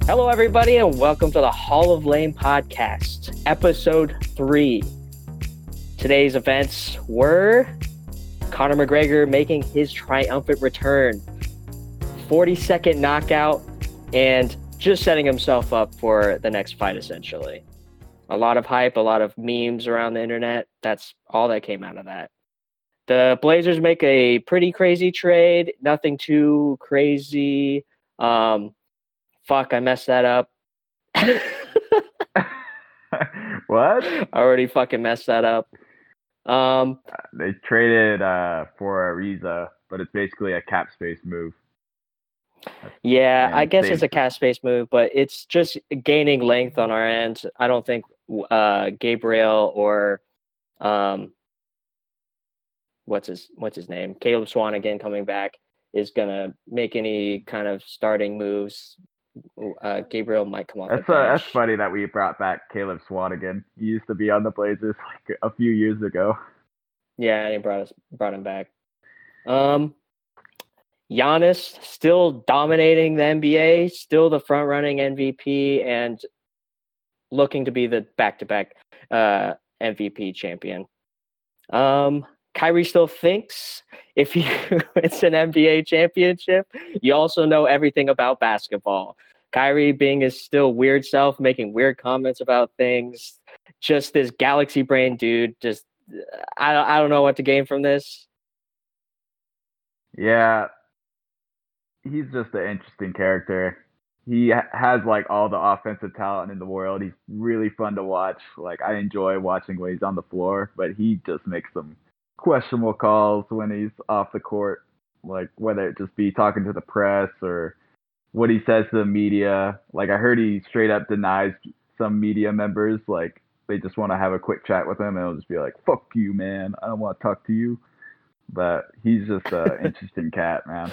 Hello, everybody, and welcome to the Hall of Lame podcast, episode 3. Today's events were Conor McGregor making his triumphant return, 42nd knockout, and just setting himself up for the next fight, essentially. A lot of hype, a lot of memes around the internet. That's all that came out of that. The Blazers make a pretty crazy trade, nothing too crazy. Fuck, I messed that up. What? I already fucking messed that up. They traded for Ariza, but it's basically a cap space move. Yeah, I And guess it's they a cash space move, but it's just gaining length on our end. I don't think Gabriel or what's his name? Caleb Swanigan coming back is gonna make any kind of starting moves. Gabriel might come off the that's bench. funny that we brought back Caleb Swanigan. He used to be on the Blazers like a few years ago. Yeah, they brought him back. Giannis still dominating the NBA, still the front running MVP, and looking to be the back-to-back MVP champion. Kyrie still thinks if it's an NBA championship, you also know everything about basketball. Kyrie being his still weird self, making weird comments about things, just this galaxy brain dude. Just I don't know what to gain from this. Yeah, he's just an interesting character. He has like all the offensive talent in the world. He's really fun to watch. Like I enjoy watching when he's on the floor, but he just makes some questionable calls when he's off the court. Like whether it just be talking to the press or what he says to the media. Like I heard he straight up denies some media members. Like they just want to have a quick chat with him, and he'll just be like, "Fuck you, man. I don't want to talk to you." But he's just an interesting cat, man.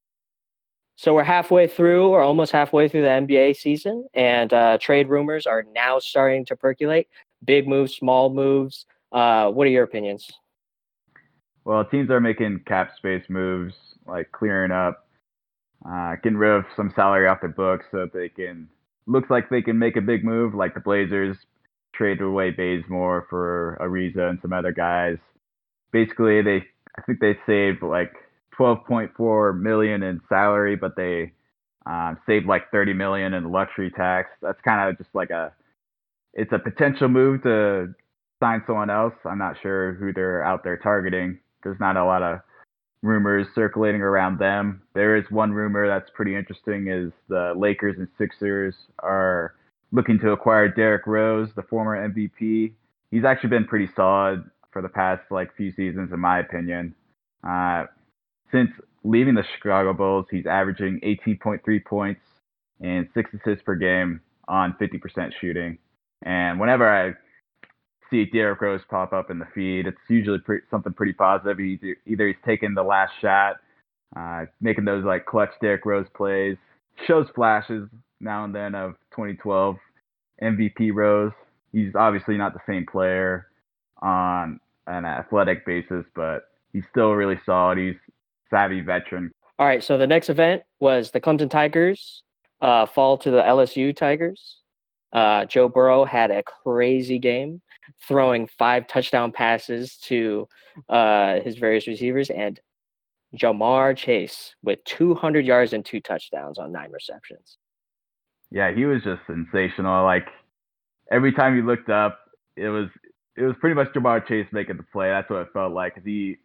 So we're halfway through, or almost halfway through the NBA season, and trade rumors are now starting to percolate. Big moves, small moves. What are your opinions? Well, teams are making cap space moves, like clearing up, getting rid of some salary off their books so that they can. Looks like they can make a big move, like the Blazers traded away Bazemore for Ariza and some other guys. Basically, I think they saved like 12.4 million in salary, but they saved like 30 million in luxury tax. That's kind of just like it's a potential move to sign someone else. I'm not sure who they're out there targeting. There's not a lot of rumors circulating around them. There is one rumor that's pretty interesting is the Lakers and Sixers are looking to acquire Derrick Rose, the former MVP. He's actually been pretty solid for the past like few seasons in my opinion. Uh, since leaving the Chicago Bulls, he's averaging 18.3 points and 6 assists per game on 50% shooting. And whenever I see Derrick Rose pop up in the feed, it's usually something pretty positive. Either he's taking the last shot, making those like clutch Derrick Rose plays, shows flashes now and then of 2012 MVP Rose. He's obviously not the same player on an athletic basis, but he's still really solid. He's savvy veteran. All right, so the next event was the Clemson Tigers fall to the LSU Tigers. Joe Burrow had a crazy game, throwing 5 touchdown passes to his various receivers, and Jamar Chase with 200 yards and 2 touchdowns on 9 receptions. Yeah, he was just sensational. Like every time you looked up, it was pretty much Jamar Chase making the play. That's what it felt like. 'Cause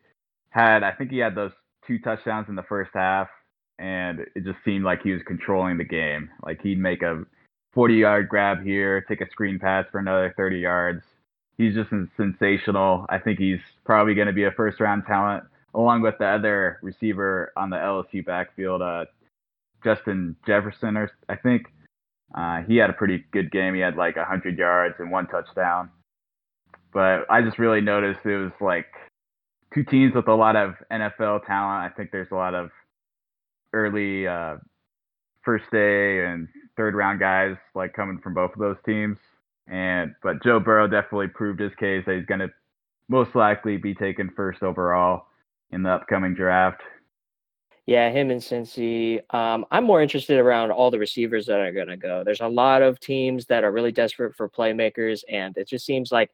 I think he had those 2 touchdowns in the first half, and it just seemed like he was controlling the game. Like he'd make a 40-yard grab here, take a screen pass for another 30 yards. He's just sensational. I think he's probably going to be a first-round talent, along with the other receiver on the LSU backfield, Justin Jefferson, or I think. He had a pretty good game. He had like 100 yards and 1 touchdown. But I just really noticed it was like two teams with a lot of NFL talent. I think there's a lot of early first day and third round guys like coming from both of those teams. But Joe Burrow definitely proved his case that he's going to most likely be taken first overall in the upcoming draft. Yeah, him and Cincy. I'm more interested around all the receivers that are going to go. There's a lot of teams that are really desperate for playmakers, and it just seems like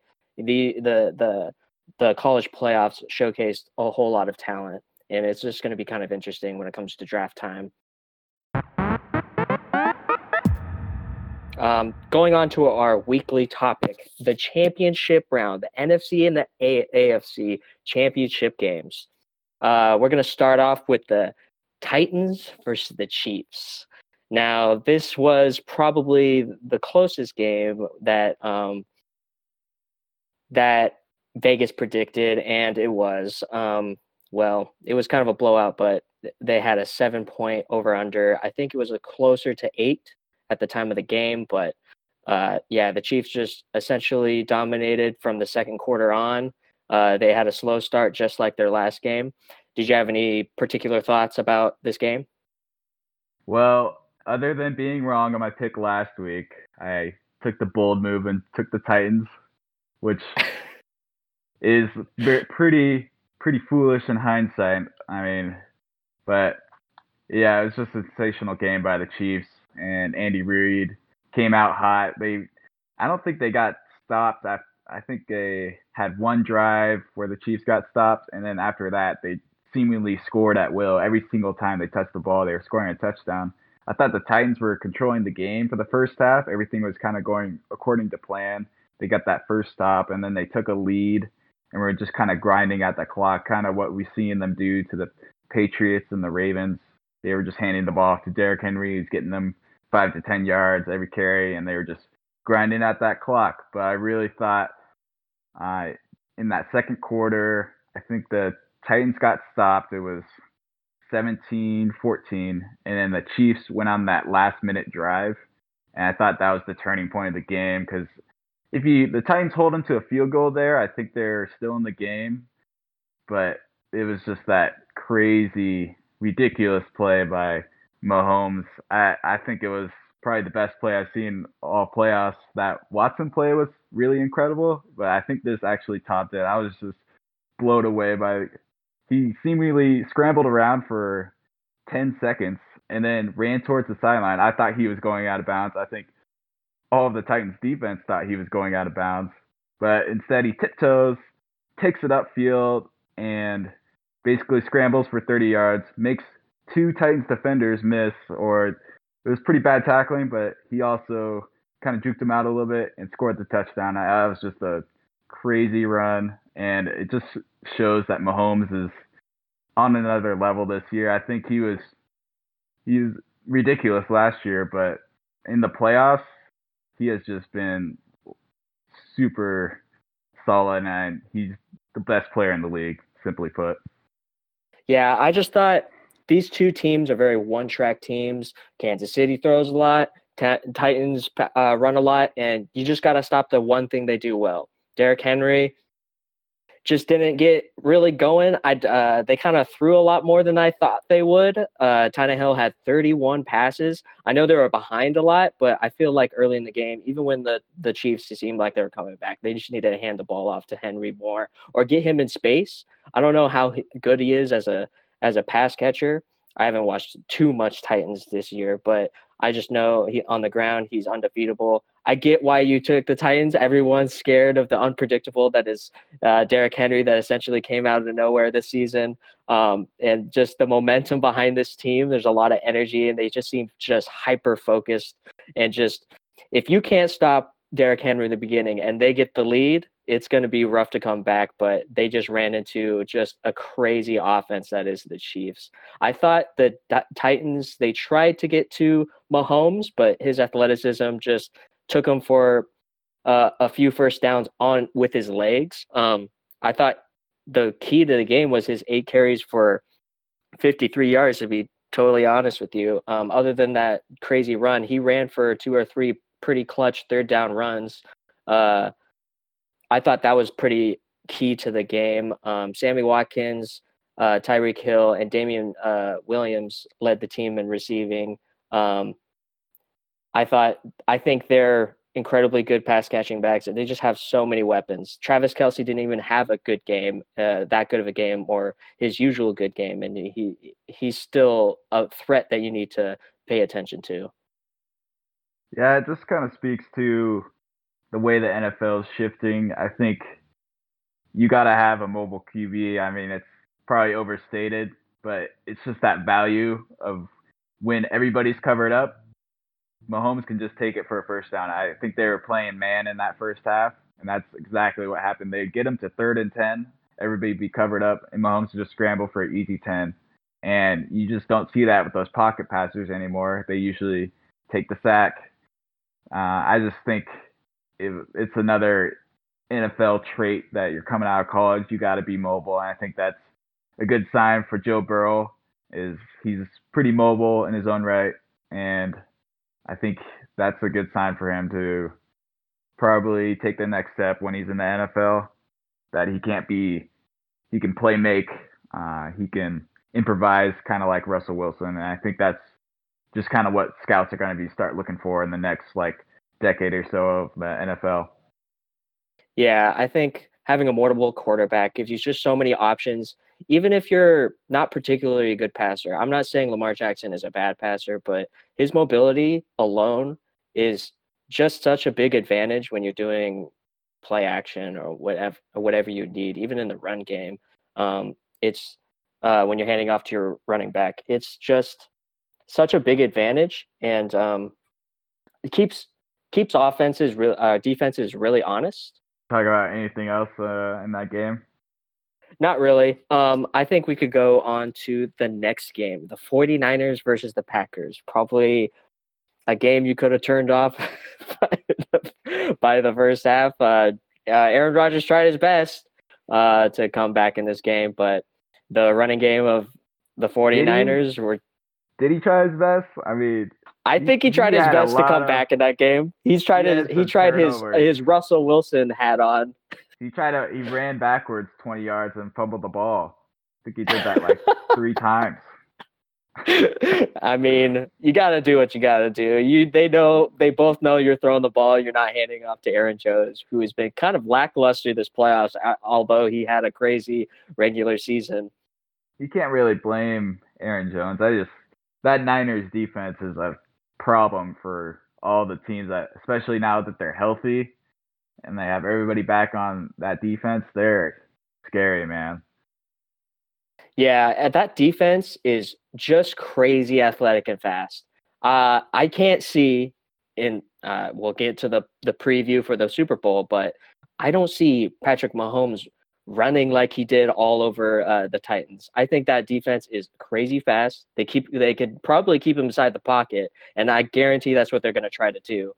the college playoffs showcased a whole lot of talent, and it's just going to be kind of interesting when it comes to draft time. Going on to our weekly topic, the championship round, the NFC and the AFC championship games. We're going to start off with the Titans versus the Chiefs. Now, this was probably the closest game that that Vegas predicted, and it was. It was kind of a blowout, but they had a 7-point over/under. I think it was closer to 8 at the time of the game, but the Chiefs just essentially dominated from the second quarter on. They had a slow start, just like their last game. Did you have any particular thoughts about this game? Well, other than being wrong on my pick last week, I took the bold move and took the Titans, which is pretty foolish in hindsight. I mean, but yeah, it was just a sensational game by the Chiefs, and Andy Reid came out hot. I don't think they got stopped. I think they had one drive where the Chiefs got stopped, and then after that, they seemingly scored at will. Every single time they touched the ball, they were scoring a touchdown. I thought the Titans were controlling the game for the first half. Everything was kind of going according to plan. They got that first stop, and then they took a lead, and we're just kind of grinding at the clock, kind of what we've seen them do to the Patriots and the Ravens. They were just handing the ball off to Derrick Henry, who's getting them 5 to 10 yards every carry, and they were just grinding at that clock. But I really thought in that second quarter, I think the Titans got stopped. It was 17-14, and then the Chiefs went on that last-minute drive, and I thought that was the turning point of the game because if the Titans hold them to a field goal there, I think they're still in the game. But it was just that crazy, ridiculous play by Mahomes. I think it was probably the best play I've seen all playoffs. That Watson play was really incredible, but I think this actually topped it. I was just blown away by he seemingly scrambled around for 10 seconds and then ran towards the sideline. I thought he was going out of bounds. I think all of the Titans defense thought he was going out of bounds, but instead he tiptoes, takes it upfield, and basically scrambles for 30 yards, makes 2 Titans defenders miss, or it was pretty bad tackling, but he also kind of juked him out a little bit and scored the touchdown. That was just a crazy run, and it just shows that Mahomes is on another level this year. I think he was ridiculous last year, but in the playoffs, he has just been super solid, and he's the best player in the league, simply put. Yeah, I just thought these two teams are very one-track teams. Kansas City throws a lot, Titans run a lot, and you just got to stop the one thing they do well. Derrick Henry just didn't get really going. They kind of threw a lot more than I thought they would. Tannehill had 31 passes. I know they were behind a lot, but I feel like early in the game, even when the Chiefs seemed like they were coming back, they just needed to hand the ball off to Henry more or get him in space. I don't know how good he is as a pass catcher. I haven't watched too much Titans this year, but I just know on the ground, he's undefeatable. I get why you took the Titans. Everyone's scared of the unpredictable that is Derrick Henry that essentially came out of nowhere this season. And just the momentum behind this team, there's a lot of energy, and they just seem just hyper-focused. And just if you can't stop Derrick Henry in the beginning and they get the lead, it's going to be rough to come back, but they just ran into just a crazy offense that is the Chiefs. I thought the Titans, they tried to get to Mahomes, but his athleticism just took him for a few first downs on with his legs. I thought the key to the game was his 8 carries for 53 yards, to be totally honest with you. Other than that crazy run, he ran for 2 or 3 pretty clutch third down runs. I thought that was pretty key to the game. Sammy Watkins, Tyreek Hill, and Damian Williams led the team in receiving. I think their incredibly good pass catching backs, and they just have so many weapons. Travis Kelce didn't even have a good game, that good of a game, or his usual good game, and he's still a threat that you need to pay attention to. Yeah, it just kind of speaks to the way the NFL is shifting. I think you got to have a mobile QB. I mean, it's probably overstated, but it's just that value of when everybody's covered up, Mahomes can just take it for a first down. I think they were playing man in that first half, and that's exactly what happened. They'd get him to 3rd and 10, everybody be covered up, and Mahomes would just scramble for an easy 10. And you just don't see that with those pocket passers anymore. They usually take the sack. I just think it's another NFL trait that you're coming out of college, you got to be mobile. And I think that's a good sign for Joe Burrow. Is he's pretty mobile in his own right, and I think that's a good sign for him to probably take the next step when he's in the NFL. That he can play make, he can improvise, kind of like Russell Wilson, and I think that's just kind of what scouts are going to be start looking for in the next like decade or so of the NFL. Yeah, I think having a mobile quarterback gives you just so many options, even if you're not particularly a good passer. I'm not saying Lamar Jackson is a bad passer, but his mobility alone is just such a big advantage when you're doing play action or whatever you need, even in the run game. It's when you're handing off to your running back, it's just such a big advantage, and it keeps defenses really honest. Talk about anything else in that game? Not really. I think we could go on to the next game, the 49ers versus the Packers. Probably a game you could have turned off by the first half. Aaron Rodgers tried his best to come back in this game, but the running game of the 49ers were. Did he try his best? I mean, I think he tried his best to come back in that game. He tried his Russell Wilson hat on. He ran backwards 20 yards and fumbled the ball. I think he did that like 3 times. I mean, you got to do what you got to do. They both know you're throwing the ball. You're not handing off to Aaron Jones, who has been kind of lackluster this playoffs, although he had a crazy regular season. You can't really blame Aaron Jones. That Niners defense is a problem for all the teams, especially now that they're healthy and they have everybody back on that defense. They're scary, man. Yeah, and that defense is just crazy athletic and fast. I can't see we'll get to the preview for the Super Bowl, but I don't see Patrick Mahomes running like he did all over the Titans. I think that defense is crazy fast. They could probably keep him inside the pocket, and I guarantee that's what they're going to try to do.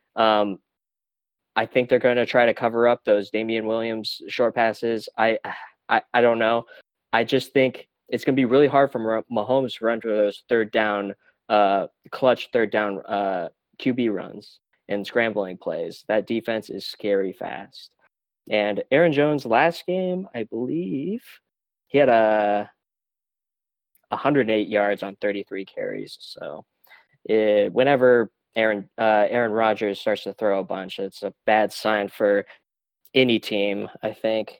I think they're going to try to cover up those Damian Williams short passes. I don't know. I just think it's going to be really hard for Mahomes to run to those clutch third down QB runs and scrambling plays. That defense is scary fast. And Aaron Jones last game, I believe, he had 108 yards on 33 carries. So whenever Aaron Rodgers starts to throw a bunch, it's a bad sign for any team, I think.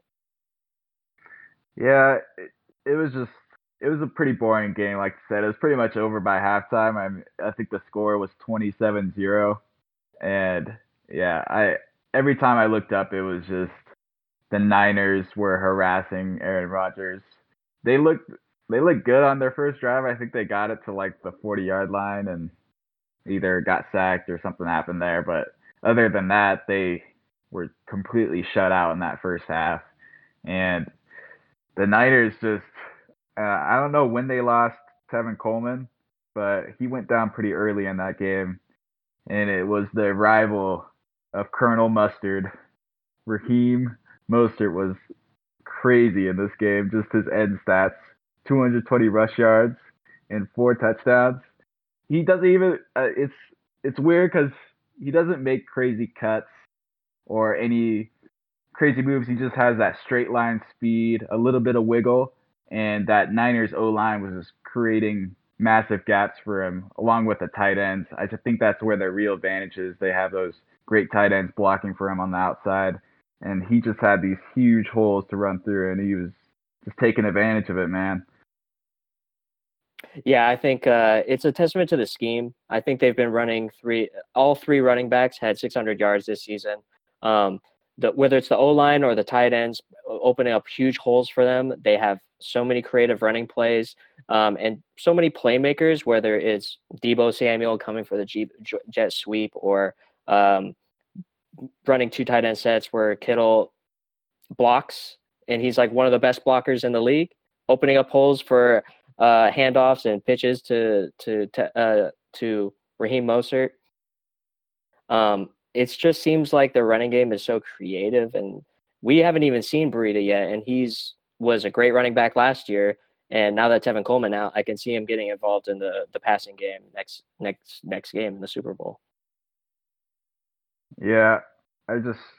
Yeah, it was a pretty boring game. Like I said, it was pretty much over by halftime. I think the score was 27-0. And yeah, every time I looked up, it was just the Niners were harassing Aaron Rodgers. They looked good on their first drive. I think they got it to like the 40-yard line and either got sacked or something happened there. But other than that, they were completely shut out in that first half. And the Niners just, I don't know when they lost Tevin Coleman, but he went down pretty early in that game. And it was the rival of Colonel Mustard. Raheem Mostert was crazy in this game. Just his end stats, 220 rush yards and 4 touchdowns. He doesn't even, it's weird because he doesn't make crazy cuts or any crazy moves. He just has that straight line speed, a little bit of wiggle, and that Niners O-line was just creating massive gaps for him, along with the tight ends. I just think that's where their real advantage is. They have those great tight ends blocking for him on the outside, and he just had these huge holes to run through, and he was just taking advantage of it, man. Yeah, I think it's a testament to the scheme. I think they've been running all three running backs had 600 yards this season. Whether it's the O-line or the tight ends opening up huge holes for them, they have so many creative running plays and so many playmakers, whether it's Deebo Samuel coming for the jet sweep or running two tight end sets where Kittle blocks, and he's like one of the best blockers in the league, opening up holes for handoffs and pitches to Raheem Mostert. It just seems like the running game is so creative, and we haven't even seen Breida yet, and was a great running back last year. And now that Tevin Coleman out, I can see him getting involved in the passing game next game in the Super Bowl. Yeah, I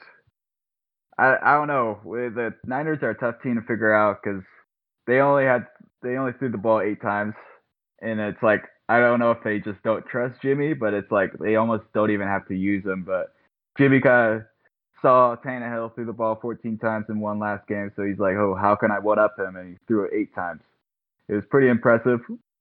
don't know. The Niners are a tough team to figure out because they only threw the ball 8 times, and it's like I don't know if they just don't trust Jimmy, but it's like they almost don't even have to use him. But Jimmy kind of saw Tannehill threw the ball 14 times in one last game, so he's like, oh, how can I one up him? And he threw it 8 times. It was pretty impressive.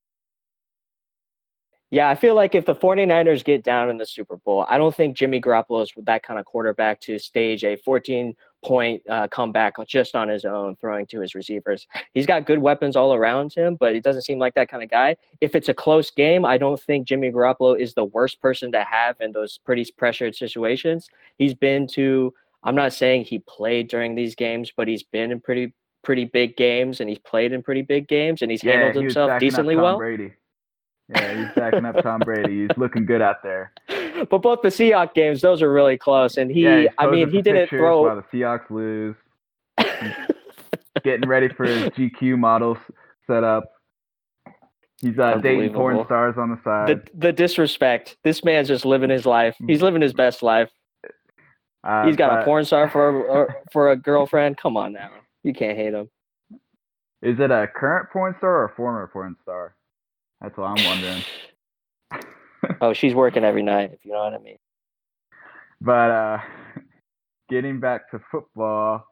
Yeah, I feel like if the 49ers get down in the Super Bowl, I don't think Jimmy Garoppolo is that kind of quarterback to stage a 14-point comeback just on his own, throwing to his receivers. He's got good weapons all around him, but he doesn't seem like that kind of guy. If it's a close game, I don't think Jimmy Garoppolo is the worst person to have in those pretty pressured situations. He's been to, I'm not saying he played during these games, but he's been in pretty big games, and he's played in pretty big games, and he's handled himself decently well. Brady. Yeah, he's backing up Tom Brady. He's looking good out there. But both the Seahawks games, those are really close. And he didn't throw. While the Seahawks lose. Getting ready for his GQ models set up. He's dating porn stars on the side. The disrespect. This man's just living his life. He's living his best life. He's got a porn star for a girlfriend. Come on now. You can't hate him. Is it a current porn star or a former porn star? That's what I'm wondering. Oh, she's working every night, if you know what I mean. But getting back to football.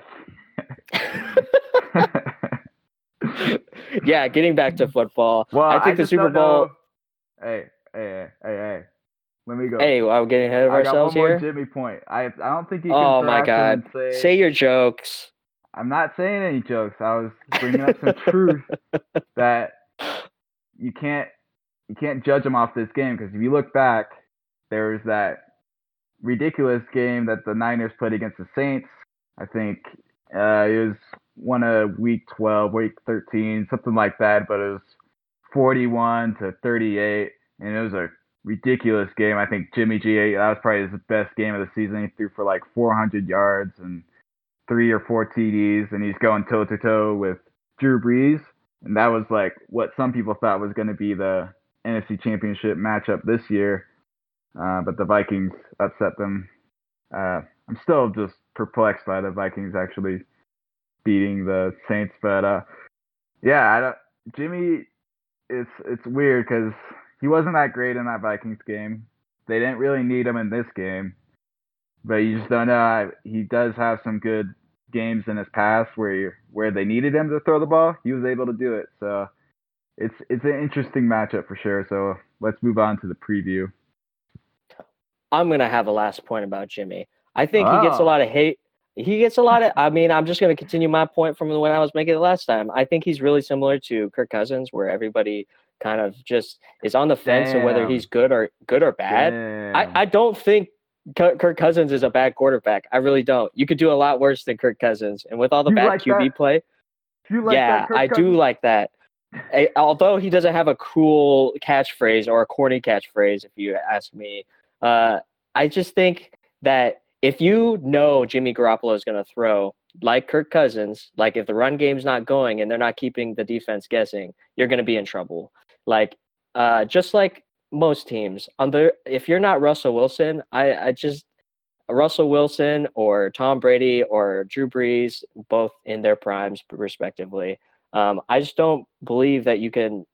Yeah, getting back to football. Well, I think the Super Bowl. Hey. Let me go. Hey, I'm getting ahead of ourselves here. I got one more Jimmy point. I don't think you can. Oh my God! Say your jokes. I'm not saying any jokes. I was bringing up some truth that you can't judge them off this game, because if you look back, there was that ridiculous game that the Niners played against the Saints. I think it was one of week 12, week 13, something like that, but it was 41-38, and it was a ridiculous game. I think Jimmy G, that was probably his best game of the season. He threw for like 400 yards and 3 or 4 TDs, and he's going toe-to-toe with Drew Brees. And that was like what some people thought was going to be the NFC Championship matchup this year. But the Vikings upset them. I'm still just perplexed by the Vikings actually beating the Saints. But Jimmy, it's weird because he wasn't that great in that Vikings game. They didn't really need him in this game. But you just don't know. He does have some good games in his past where they needed him to throw the ball. He was able to do it. So it's an interesting matchup for sure. So let's move on to the preview. I'm going to have a last point about Jimmy. I think he gets a lot of hate. I'm just going to continue my point from when I was making it last time. I think he's really similar to Kirk Cousins, where everybody kind of just is on the fence of whether he's good or bad. I don't think Kirk Cousins is a bad quarterback. I really don't. You could do a lot worse than Kirk Cousins. And with all the bad QB play, I do like that. Although he doesn't have a cool catchphrase or a corny catchphrase, if you ask me, I just think that if you know Jimmy Garoppolo is going to throw like Kirk Cousins, like if the run game's not going and they're not keeping the defense guessing, you're going to be in trouble. Like, just like most teams, if you're not Russell Wilson, Russell Wilson or Tom Brady or Drew Brees, both in their primes respectively, I just don't believe that you can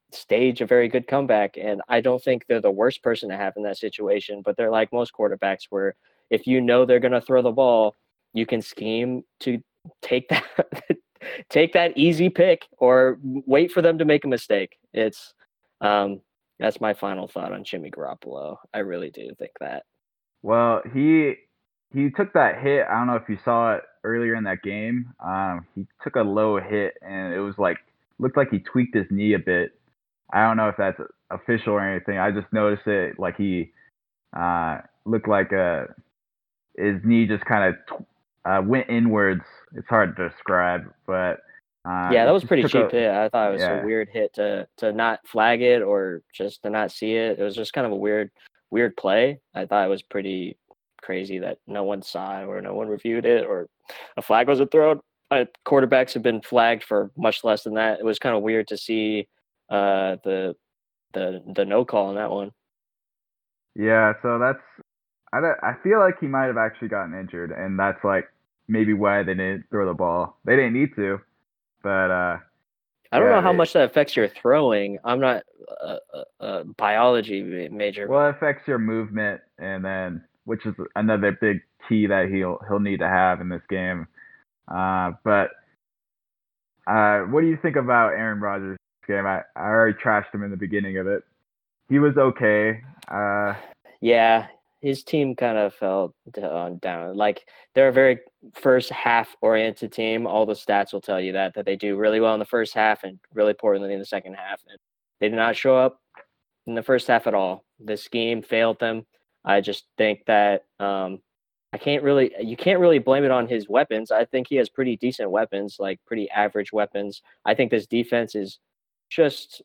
stage a very good comeback. And I don't think they're the worst person to have in that situation, but they're like most quarterbacks where if you know they're going to throw the ball, you can scheme to take that take that easy pick or wait for them to make a mistake. It's that's my final thought on Jimmy Garoppolo. I really do think that. Well, he took that hit. I don't know if you saw it earlier in that game. He took a low hit, and it was like looked like he tweaked his knee a bit. I don't know if that's official or anything. I just noticed it like he looked like his knee just kind of went inwards. It's hard to describe, but Yeah, that was pretty cheap a hit. I thought it was a yeah. weird hit to not flag it or just to not see it. It was just kind of a weird play. I thought it was pretty crazy that no one saw it or no one reviewed it or a flag wasn't thrown. Quarterbacks have been flagged for much less than that. It was kind of weird to see the no call on that one. Yeah, so I feel like he might have actually gotten injured, and that's like maybe why they didn't throw the ball. They didn't need to, but I don't know how they, much that affects your throwing. I'm not a biology major. well, it affects your movement, and then which is another big key that he'll need to have in this game. But what do you think about Aaron Rodgers' game? I already trashed him in the beginning of it. He was okay. Yeah, his team kind of fell down. Like they're a very first half oriented team. All the stats will tell you that they do really well in the first half and really poorly in the second half. And they did not show up in the first half at all. The scheme failed them. I just think that you can't really blame it on his weapons. I think he has pretty decent weapons, like pretty average weapons. I think this defense is just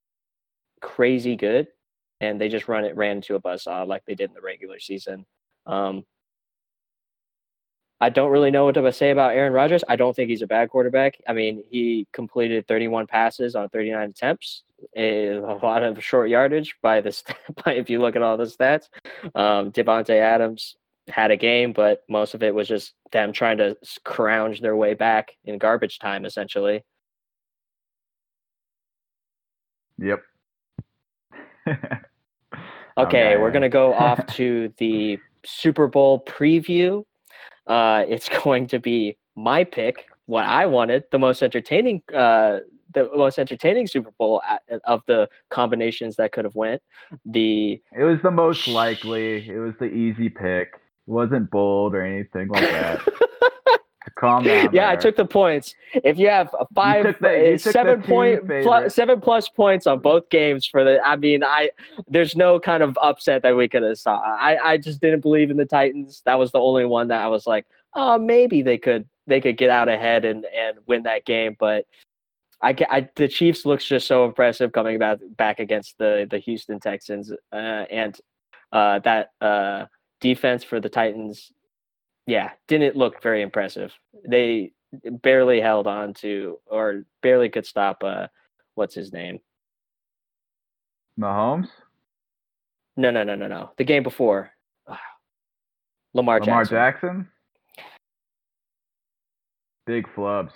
crazy good, and they just ran into a buzzsaw like they did in the regular season. I don't really know what to say about Aaron Rodgers. I don't think he's a bad quarterback. I mean, he completed 31 passes on 39 attempts, a lot of short yardage by if you look at all the stats. Devontae Adams had a game, but most of it was just them trying to scrounge their way back in garbage time, essentially. Yep. Okay, we're going to go off to the Super Bowl preview. It's going to be my pick, what I wanted, the most entertaining Super Bowl of the combinations that could have went. It was the most likely. It was the easy pick. It wasn't bold or anything like that. Calm down. Yeah, I took the points. If you have 7 plus points on both games there's no kind of upset that we could have saw. I just didn't believe in the Titans. That was the only one that I was like, oh, maybe they could get out ahead and win that game. But the Chiefs looks just so impressive coming back against the Houston Texans and that defense for the Titans. Yeah, didn't look very impressive. They barely held on to or barely could stop what's his name? Mahomes? No. The game before. Lamar Jackson? Big flubs.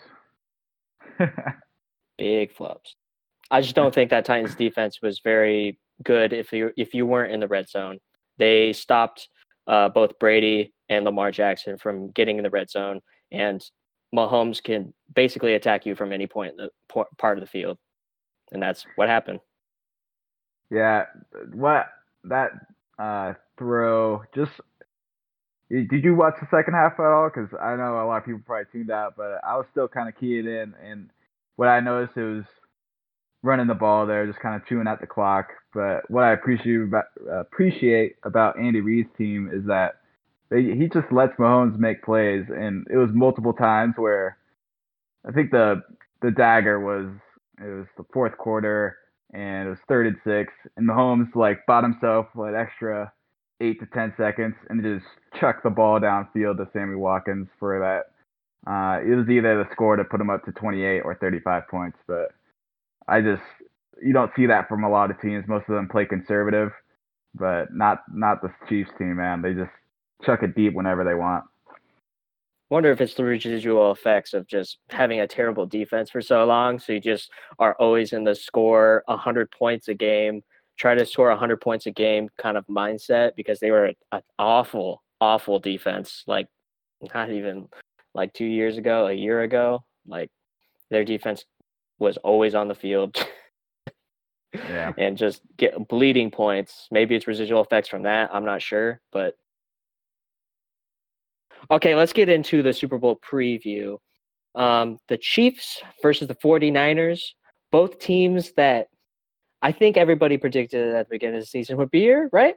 Big flubs. I just don't think that Titans defense was very good if you weren't in the red zone. They stopped both Brady and Lamar Jackson from getting in the red zone, and Mahomes can basically attack you from any point in the part of the field, and that's what happened. Yeah, that throw just. Did you watch the second half at all? Because I know a lot of people probably tuned out, but I was still kind of keyed in, and what I noticed it was running the ball there, just kind of chewing at the clock. But what I appreciate about Andy Reid's team is that he just lets Mahomes make plays, and it was multiple times where I think the dagger was the fourth quarter, and it was 3rd and 6, and Mahomes like bought himself an extra 8 to 10 seconds and just chucked the ball downfield to Sammy Watkins for that. It was either the score to put him up to 28 or 35 points, but you don't see that from a lot of teams. Most of them play conservative, but not the Chiefs team, man. They just chuck it deep whenever they want. Wonder if it's the residual effects of just having a terrible defense for so long. So you just are always in the score 100 points a game, try to score 100 points a game kind of mindset because they were an awful, awful defense. Like, not even like 2 years ago, a year ago. Like, their defense was always on the field Yeah. and just get bleeding points. Maybe it's residual effects from that. I'm not sure. But okay, let's get into the Super Bowl preview. The Chiefs versus the 49ers, both teams that I think everybody predicted at the beginning of the season would be here, right?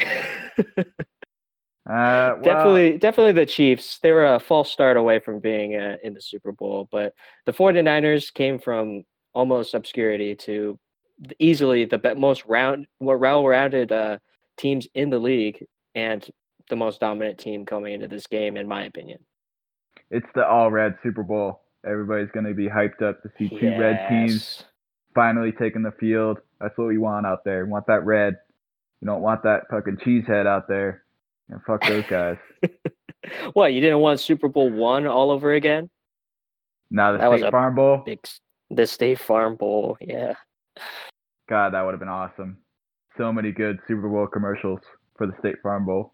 Well, Definitely the Chiefs. They were a false start away from being in the Super Bowl, but the 49ers came from almost obscurity to easily the most well-rounded teams in the league and the most dominant team coming into this game, in my opinion. it's the all red Super Bowl. Everybody's going to be hyped up to see two red teams Yes. finally taking the field. That's what we want out there. We want that red. You don't want that fucking cheesehead out there. And fuck those guys. What, you didn't want Super Bowl I all over again? Now the That was State a Farm Bowl. the State Farm Bowl, yeah. God, that would have been awesome. So many good Super Bowl commercials for the State Farm Bowl.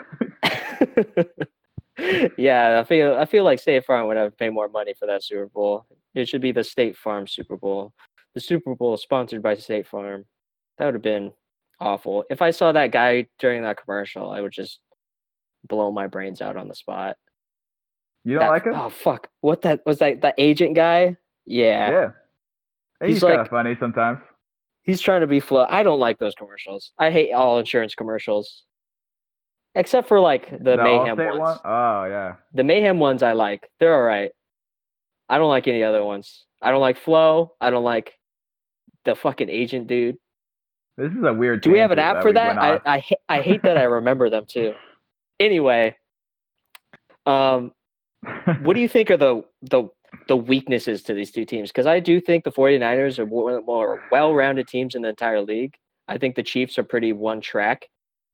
Yeah, I feel like State Farm would have paid more money for that Super Bowl. It should be the State Farm Super Bowl. The Super Bowl sponsored by State Farm. That would have been awful. If I saw that guy during that commercial, I would just blow my brains out on the spot. You don't like him? Oh fuck! What that was that agent guy? Yeah. Yeah. He's He's kind like of funny sometimes. he's trying to be flow. I don't like those commercials. I hate all insurance commercials, except for like the Mayhem Allstate ones. one? Oh, yeah. The Mayhem ones I like. They're all right. I don't like any other ones. I don't like Flo. I don't like the fucking agent dude. This is a weird. Do we have an tangent app for we that? went on. I hate that I remember them too. Anyway, what do you think are the weaknesses to these two teams? Because I do think the 49ers are one of the more well-rounded teams in the entire league. I think the Chiefs are pretty one track.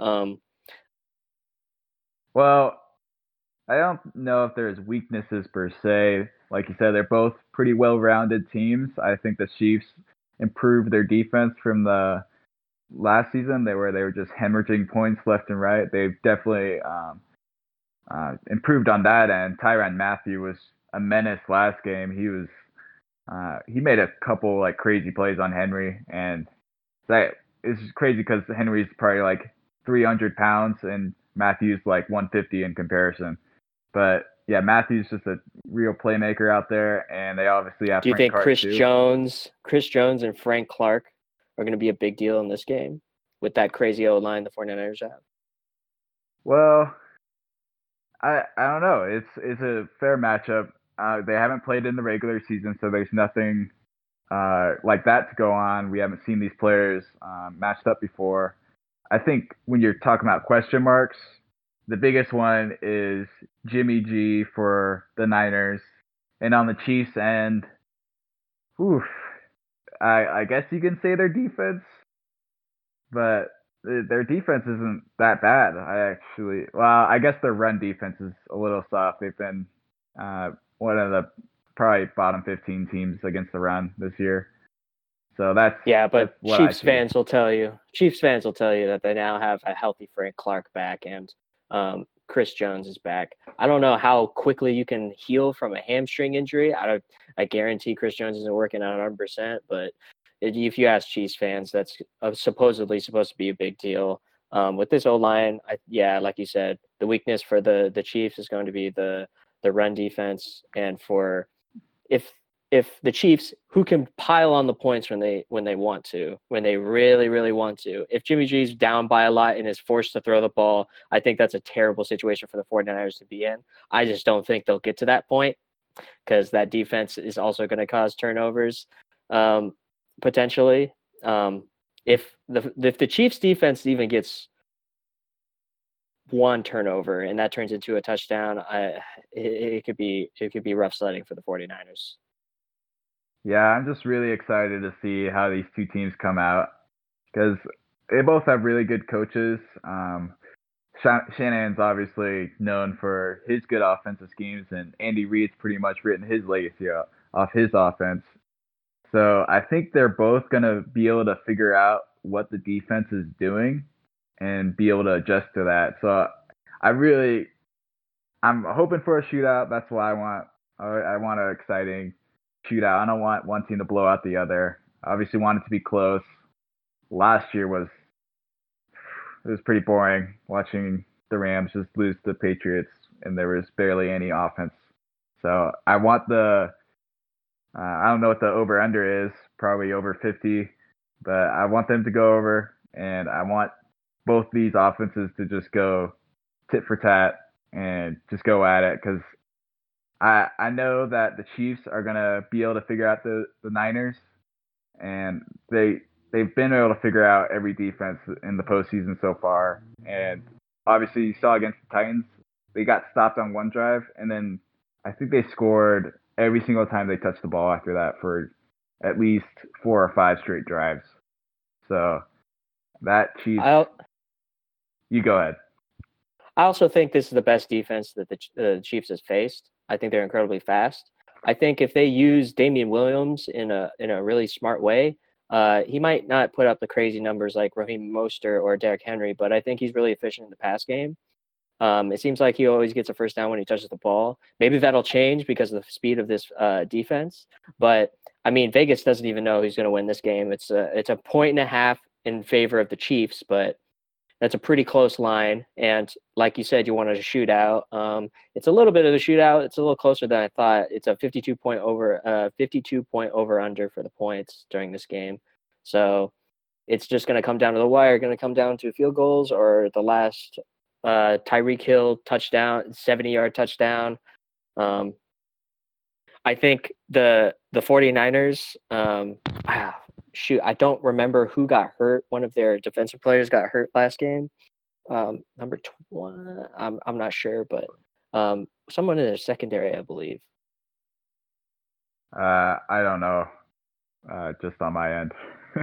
Well, I don't know if there's weaknesses per se. Like you said, they're both pretty well-rounded teams. I think the Chiefs improved their defense from the last season. They were just hemorrhaging points left and right. They've definitely improved on that. And Tyrann Mathieu was a menace last game. He made a couple like crazy plays on Henry, and that is crazy because Henry's probably like 300 pounds and Mathieu's like 150 in comparison. But yeah, Mathieu's just a real playmaker out there, and they obviously have. Do you Frank think Clark Chris too. Jones and Frank Clark are going to be a big deal in this game with that crazy O-line the 49ers have? Well, I don't know. It's a fair matchup. They haven't played in the regular season, so there's nothing like that to go on. We haven't seen these players matched up before. I think when you're talking about question marks, the biggest one is Jimmy G for the Niners, and on the Chiefs end, oof, I guess you can say their defense, but their defense isn't that bad. I guess their run defense is a little soft. They've been one of the probably bottom 15 teams against the run this year. So but Chiefs fans will tell you that they now have a healthy Frank Clark back and Chris Jones is back. I don't know how quickly you can heal from a hamstring injury. I guarantee Chris Jones isn't working at 100%, but if you ask Chiefs fans, that's supposedly supposed to be a big deal. With this O-line, like you said, the weakness for the Chiefs is going to be the run defense, and for if the Chiefs, who can pile on the points when they want to, when they really, really want to. If Jimmy G's down by a lot and is forced to throw the ball, I think that's a terrible situation for the 49ers to be in. I just don't think they'll get to that point because that defense is also going to cause turnovers potentially. If the Chiefs defense even gets one turnover and that turns into a touchdown, it could be rough sledding for the 49ers. Yeah, I'm just really excited to see how these two teams come out because they both have really good coaches. Shanahan's obviously known for his good offensive schemes, and Andy Reid's pretty much written his legacy off his offense. So I think they're both going to be able to figure out what the defense is doing and be able to adjust to that. So I'm hoping for a shootout. That's what I want. I want an exciting shootout. I don't want one team to blow out the other. I obviously want it to be close. Last year was pretty boring watching the Rams just lose to the Patriots, and there was barely any offense. So I want I don't know what the over under is, probably over 50, but I want them to go over, and I want both these offenses to just go tit for tat and just go at it because I know that the Chiefs are gonna be able to figure out the Niners, and they've been able to figure out every defense in the postseason so far. And obviously, you saw against the Titans, they got stopped on one drive, and then I think they scored every single time they touched the ball after that for at least 4 or 5 straight drives. So that Chiefs, I you go ahead. I also think this is the best defense that the Chiefs has faced. I think they're incredibly fast. I think if they use Damian Williams in a really smart way, he might not put up the crazy numbers like Raheem Mostert or Derrick Henry, but I think he's really efficient in the pass game. It seems like he always gets a first down when he touches the ball. Maybe that'll change because of the speed of this defense. But I mean, Vegas doesn't even know who's going to win this game. It's a point and a half in favor of the Chiefs, but that's a pretty close line. And like you said, you wanted a shootout. It's a little bit of a shootout. It's a little closer than I thought. It's a 52 point over under for the points during this game. So it's just going to come down to the wire, going to come down to field goals or the last Tyreek Hill touchdown, 70-yard touchdown. I think the 49ers, I don't remember who got hurt. One of their defensive players got hurt last game. Number 20, I'm not sure, but someone in their secondary, I believe. I don't know, just on my end.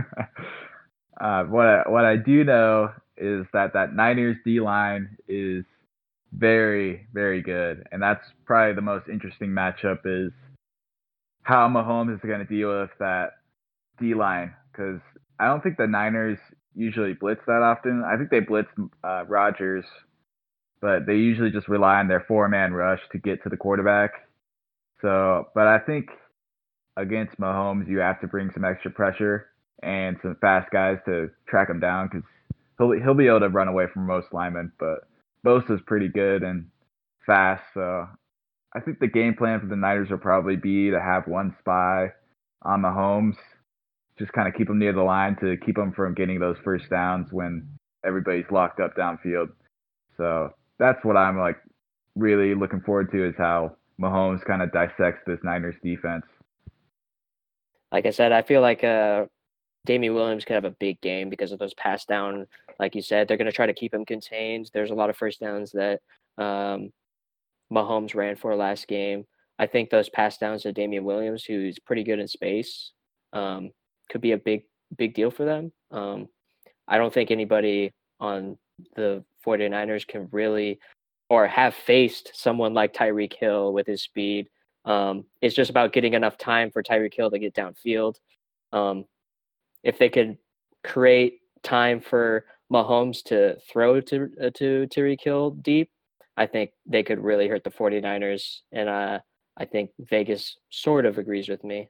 What I do know is that Niners D line is very, very good, and that's probably the most interesting matchup is how Mahomes is going to deal with that D line because I don't think the Niners usually blitz that often. I think they blitz Rodgers, but they usually just rely on their 4-man rush to get to the quarterback. So, but I think against Mahomes, you have to bring some extra pressure and some fast guys to track him down because he'll be able to run away from most linemen. But Bosa's pretty good and fast, so I think the game plan for the Niners will probably be to have one spy on Mahomes, just kind of keep him near the line to keep him from getting those first downs when everybody's locked up downfield. So that's what I'm like really looking forward to is how Mahomes kind of dissects this Niners defense. Like I said, I feel like Damian Williams could have a big game because of those pass down. Like you said, they're going to try to keep him contained. There's a lot of first downs that Mahomes ran for last game. I think those pass downs to Damian Williams, who's pretty good in space, could be a big deal for them. I don't think anybody on the 49ers can really or have faced someone like Tyreek Hill with his speed. It's just about getting enough time for Tyreek Hill to get downfield. If they could create time for Mahomes to throw to Tyreek Hill deep, I think they could really hurt the 49ers. And I think Vegas sort of agrees with me.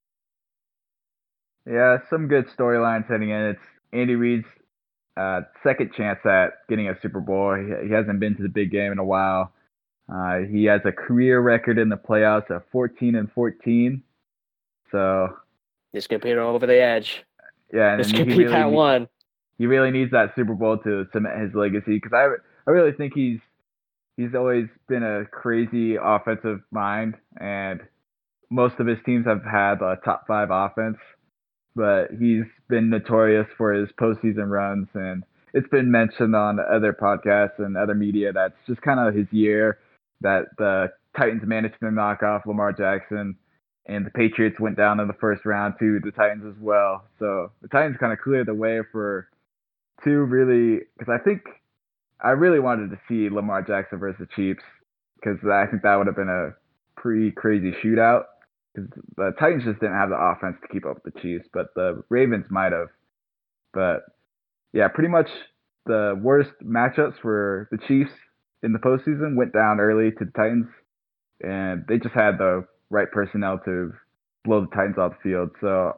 Yeah, some good storylines heading in. It's Andy Reid's second chance at getting a Super Bowl. He hasn't been to the big game in a while. He has a career record in the playoffs of 14-14. So this could put him over the edge. Yeah, and this could be that one. He really needs that Super Bowl to cement his legacy because I really think he's always been a crazy offensive mind, and most of his teams have had a top 5 offense, but he's been notorious for his postseason runs, and it's been mentioned on other podcasts and other media that's just kind of his year that the Titans managed to knock off Lamar Jackson, and the Patriots went down in the first round to the Titans as well. So the Titans kind of cleared the way for two really, because I think I really wanted to see Lamar Jackson versus the Chiefs because I think that would have been a pretty crazy shootout. Because the Titans just didn't have the offense to keep up with the Chiefs, but the Ravens might have. But yeah, pretty much the worst matchups for the Chiefs in the postseason went down early to the Titans, and they just had the right personnel to blow the Titans off the field. So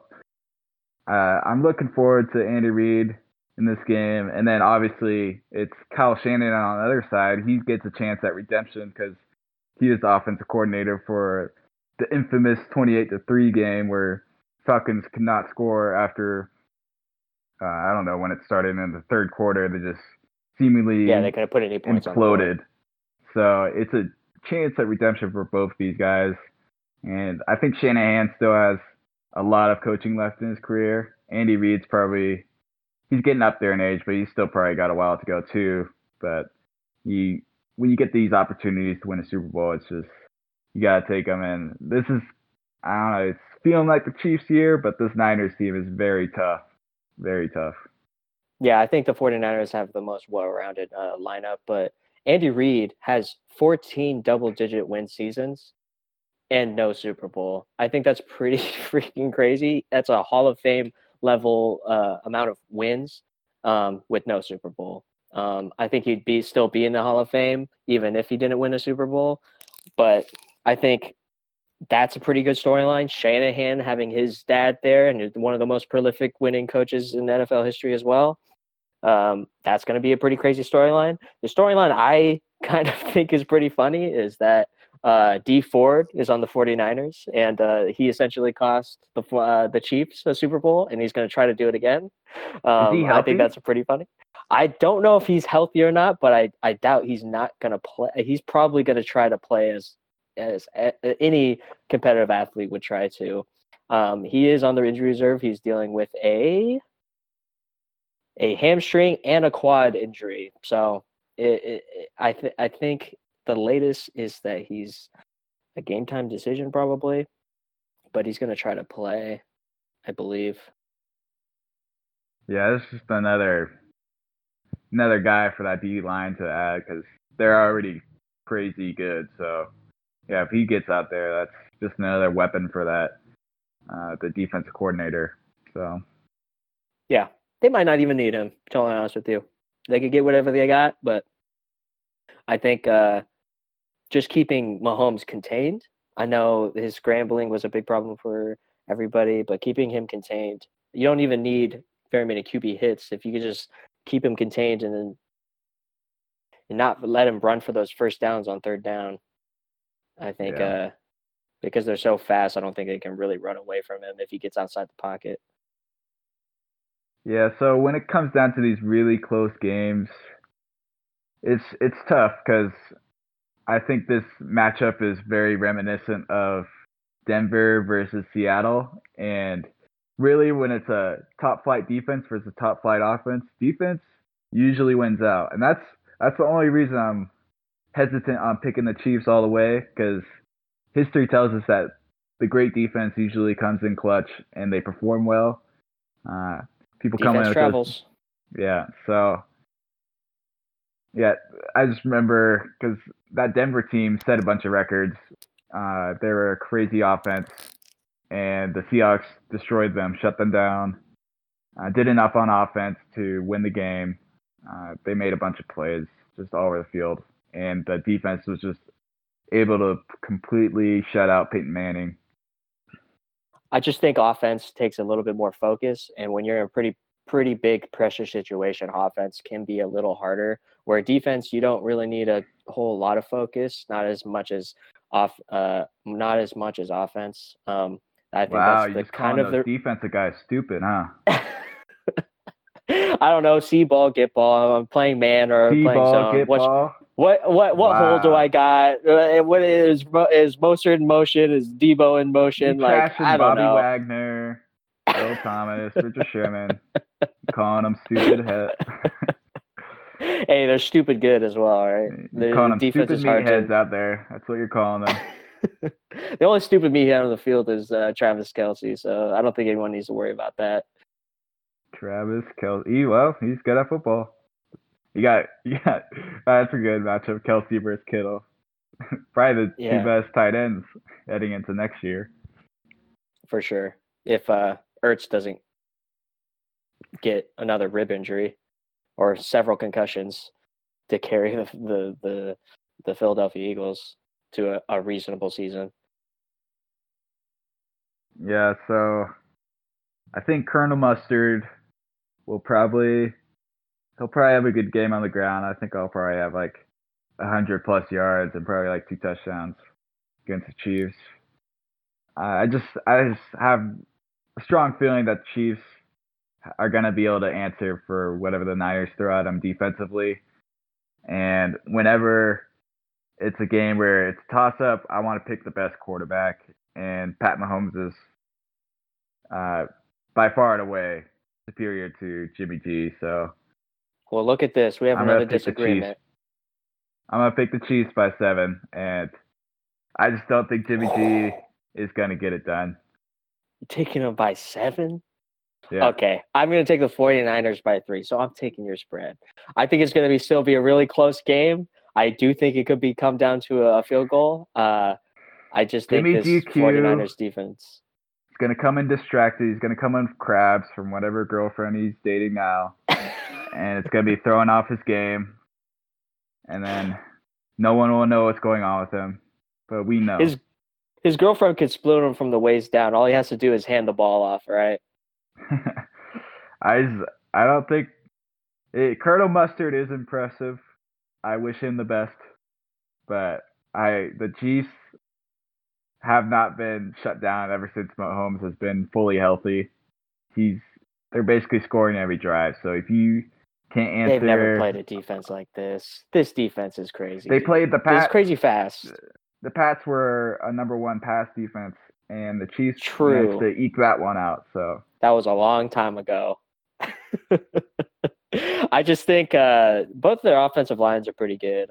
I'm looking forward to Andy Reid in this game, and then obviously it's Kyle Shanahan on the other side. He gets a chance at redemption because he is the offensive coordinator for the infamous 28-3 game where Falcons could not score after I don't know when it started in the third quarter. They just seemingly they couldn't put any points imploded. So it's a chance at redemption for both these guys. And I think Shanahan still has a lot of coaching left in his career. Andy Reid's he's getting up there in age, but he's still probably got a while to go too. But when you get these opportunities to win a Super Bowl, it's just you gotta take them. And this is, I don't know, it's feeling like the Chiefs' year, but this Niners team is very tough, very tough. Yeah, I think the 49ers have the most well-rounded lineup, but Andy Reid has 14 double-digit win seasons and no Super Bowl. I think that's pretty freaking crazy. That's a Hall of Fame level amount of wins with no Super Bowl. I think he'd still be in the Hall of Fame even if he didn't win a Super Bowl. But I think that's a pretty good storyline. Shanahan having his dad there and one of the most prolific winning coaches in NFL history as well. That's going to be a pretty crazy storyline. The storyline I kind of think is pretty funny is that Dee Ford is on the 49ers, and he essentially cost the Chiefs a Super Bowl, and he's going to try to do it again. Is he healthy? I think that's pretty funny. I don't know if he's healthy or not, but I doubt he's not going to play. He's probably going to try to play as any competitive athlete would try to. He is on the injury reserve. He's dealing with a hamstring and a quad injury. So I think the latest is that he's a game time decision probably, but he's going to try to play, I believe. Yeah, it's just another guy for that D line to add because they're already crazy good. So yeah, if he gets out there, that's just another weapon for that the defensive coordinator. So yeah, they might not even need him. To be honest with you, they could get whatever they got, but I think just keeping Mahomes contained. I know his scrambling was a big problem for everybody, but keeping him contained, you don't even need very many QB hits if you could just keep him contained and not let him run for those first downs on third down. I think because they're so fast, I don't think they can really run away from him if he gets outside the pocket. Yeah, so when it comes down to these really close games, it's tough because I think this matchup is very reminiscent of Denver versus Seattle. And really, when it's a top flight defense versus a top flight offense, defense usually wins out. And that's the only reason I'm hesitant on picking the Chiefs all the way because history tells us that the great defense usually comes in clutch and they perform well. People defense come in travels. Yeah, so yeah, I just remember because that Denver team set a bunch of records. They were a crazy offense, and the Seahawks destroyed them, shut them down. Did enough on offense to win the game. They made a bunch of plays just all over the field, and the defense was just able to completely shut out Peyton Manning. I just think offense takes a little bit more focus, and when you're in a pretty big pressure situation, offense can be a little harder. Where defense, you don't really need a whole lot of focus, not as much as offense. I think that's the kind of the defensive guys stupid, huh? I don't know. See ball, get ball. I'm playing man or playing zone. Get ball. What hole do I got? What is Mostert in motion? Is Debo in motion? Like I don't Bobby know. Wagner, Earl Thomas, Richard Sherman, calling them stupid head. Hey, they're stupid good as well, right? You're calling them stupid meatheads out there. That's what you're calling them. The only stupid meathead on the field is Travis Kelce, so I don't think anyone needs to worry about that. Travis Kelce. Well, he's good at football. you got that's a good matchup. Kelsey versus Kittle. Probably the two Yeah, best tight ends heading into next year. for sure. If Ertz doesn't get another rib injury or several concussions to carry the Philadelphia Eagles to a reasonable season. Yeah, so I think Colonel Mustard will probably he'll probably have a good game on the ground. I think I'll probably have like 100+ yards and probably like 2 touchdowns against the Chiefs. I just have a strong feeling that the Chiefs are gonna be able to answer for whatever the Niners throw at them defensively. And whenever it's a game where it's toss up, I want to pick the best quarterback, and Pat Mahomes is uh, by far and away superior to Jimmy G. So Well, look at this. We have I'm another gonna pick the Chiefs. disagreement. I'm gonna pick the Chiefs by 7, and I just don't think Jimmy G is gonna get it done. Taking them by 7? Yeah. Okay, I'm going to take the 49ers by 3, so I'm taking your spread. I think it's going to still be a really close game. I do think it could come down to a field goal. I just think Jimmy this GQ 49ers defense. He's gonna come in distracted. He's gonna come in crabs from whatever girlfriend he's dating now, and it's gonna be throwing off his game. And then no one will know what's going on with him, but we know. His girlfriend could split him from the waist down. All he has to do is hand the ball off, right? I don't think Colonel Mustard is impressive. I wish him the best, but the Chiefs have not been shut down ever since Mahomes has been fully healthy. They're basically scoring every drive. So if you can't answer, they've never played a defense like this. This defense is crazy. They played the Pats. It's crazy fast. The Pats were a #1 pass defense, and the Chiefs managed to eke that one out. So that was a long time ago. I just think both their offensive lines are pretty good.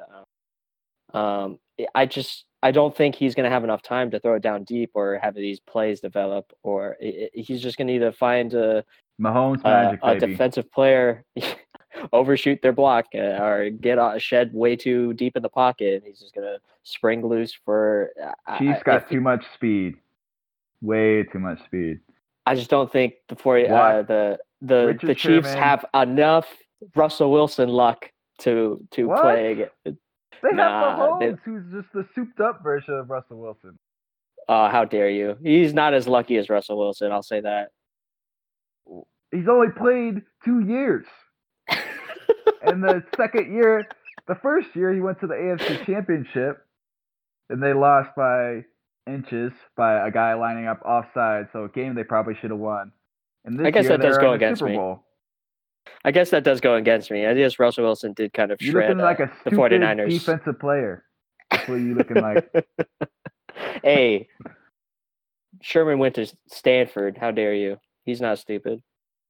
I don't think he's going to have enough time to throw it down deep or have these plays develop, or he's just going to either find Mahomes magic, a defensive player overshoot their block or get shed way too deep in the pocket. He's just going to spring loose for. Chiefs got too much speed, way too much speed. I just don't think the Chiefs have enough Russell Wilson luck to play again. They have Mahomes, who's just the souped-up version of Russell Wilson. How dare you? He's not as lucky as Russell Wilson, I'll say that. He's only played 2 years. And the first year, he went to the AFC Championship, and they lost by inches by a guy lining up offside, so a game they probably should have won. And this I guess year, that does go against Super me. Bowl. I guess that does go against me. I guess Russell Wilson did kind of shred like a the 49ers. Defensive player. That's what you looking like. Hey, Sherman went to Stanford. How dare you? He's not stupid.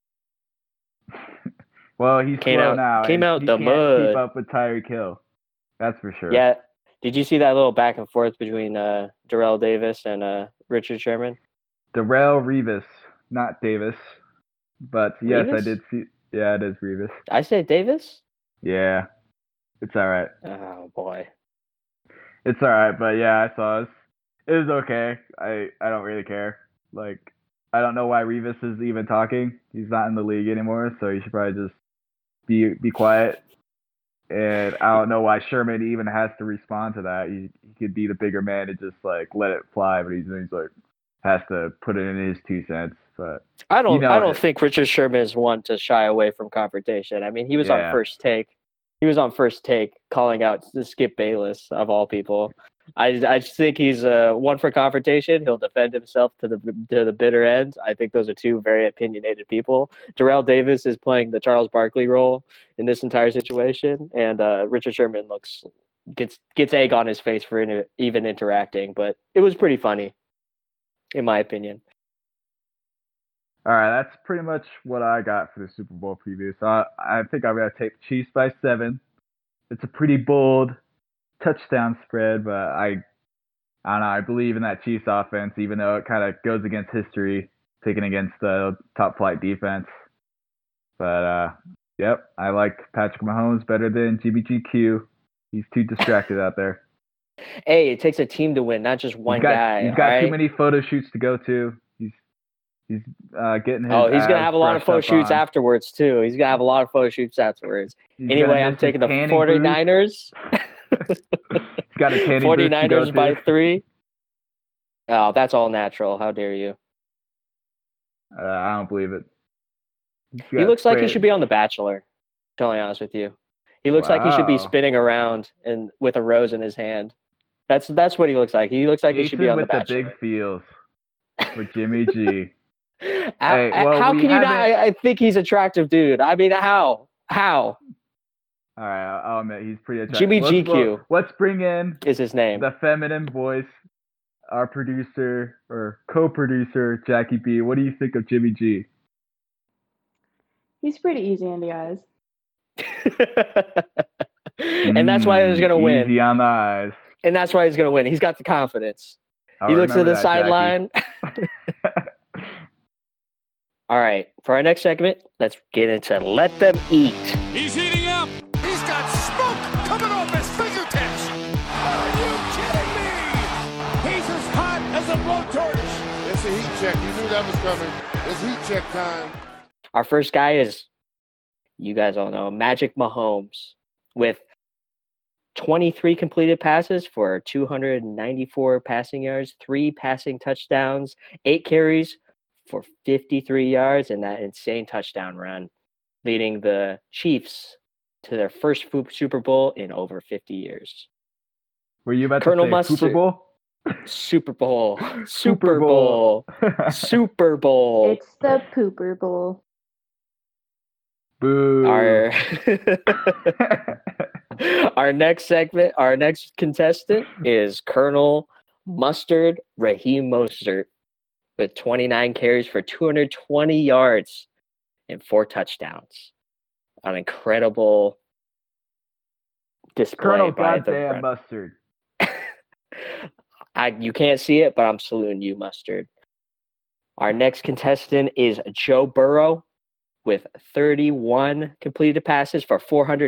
Well, he's came slow now. Came out the mud. He can't keep up with Tyreek Hill. That's for sure. Yeah. Did you see that little back and forth between Darrell Davis and Richard Sherman? Darrell Revis, not Davis. But yes, Revis? I did see. Yeah, it is Revis. I said Davis? Yeah. It's all right. Oh, boy. It's all right, but yeah, I saw it. It was okay. I don't really care. Like, I don't know why Revis is even talking. He's not in the league anymore, so you should probably just be quiet. And I don't know why Sherman even has to respond to that. He could be the bigger man and just like let it fly, but he's like has to put it in his 2 cents. But I don't think Richard Sherman is one to shy away from confrontation. I mean, he was on First Take. He was on First Take calling out Skip Bayless of all people. I just think he's one for confrontation. He'll defend himself to the bitter end. I think those are two very opinionated people. Darrell Davis is playing the Charles Barkley role in this entire situation, and Richard Sherman gets egg on his face for even interacting. But it was pretty funny, in my opinion. All right, that's pretty much what I got for the Super Bowl preview. So I think I'm gonna take the Chiefs by 7. It's a pretty bold touchdown spread, but I don't know. I believe in that Chiefs offense, even though it kind of goes against history, picking against the top flight defense. But Yep, I like Patrick Mahomes better than GBGQ. He's too distracted out there. Hey, it takes a team to win, not just one guy. He's All got too right. many photo shoots to go to. He's getting his Oh, he's gonna abs have a lot of brushed photo up shoots on. afterwards too. He's gonna have a lot of photo shoots afterwards. He's gonna Anyway, I'm miss his taking the tanning booth. 49ers. He's got a tanning booth to go 49ers by to. 3. Oh, that's all natural. How dare you? I don't believe it. He looks like he should be on The Bachelor. Totally honest with you. He looks like he should be Wow. spinning around and with a rose in his hand. That's what he looks like. He looks like he should be Jason on The with the Bachelor. big feels for Jimmy G. How can you not? I think he's attractive, dude. I mean, how? All right, I'll admit he's pretty attractive. Jimmy GQ let's bring in is his name. the feminine voice, our producer or co-producer Jackie B. What do you think of Jimmy G? He's pretty easy in the eyes. And that's why he's gonna win. Easy on the eyes. And that's why he's gonna win. He's got the confidence. He looks to the sideline. All right, for our next segment, let's get into Let Them Eat. He's heating up. He's got smoke coming off his fingertips. Are you kidding me? He's as hot as a blowtorch. It's a heat check. You knew that was coming. It's heat check time. Our first guy is, you guys all know, Magic Mahomes with 23 completed passes for 294 passing yards, 3 passing touchdowns, 8 carries for 53 yards, and that insane touchdown run, leading the Chiefs to their first Super Bowl in over 50 years. Were you about Colonel to say Mustard. Super Bowl? Super Bowl. Super Bowl. Super Bowl. It's the Pooper Bowl. Boo. Our next segment, our next contestant is Colonel Mustard Raheem Mostert with 29 carries for 220 yards and 4 touchdowns. An incredible display Colonel by Goddamn Mustard. You can't see it, but I'm saluting you, Mustard. Our next contestant is Joe Burrow with 31 completed passes for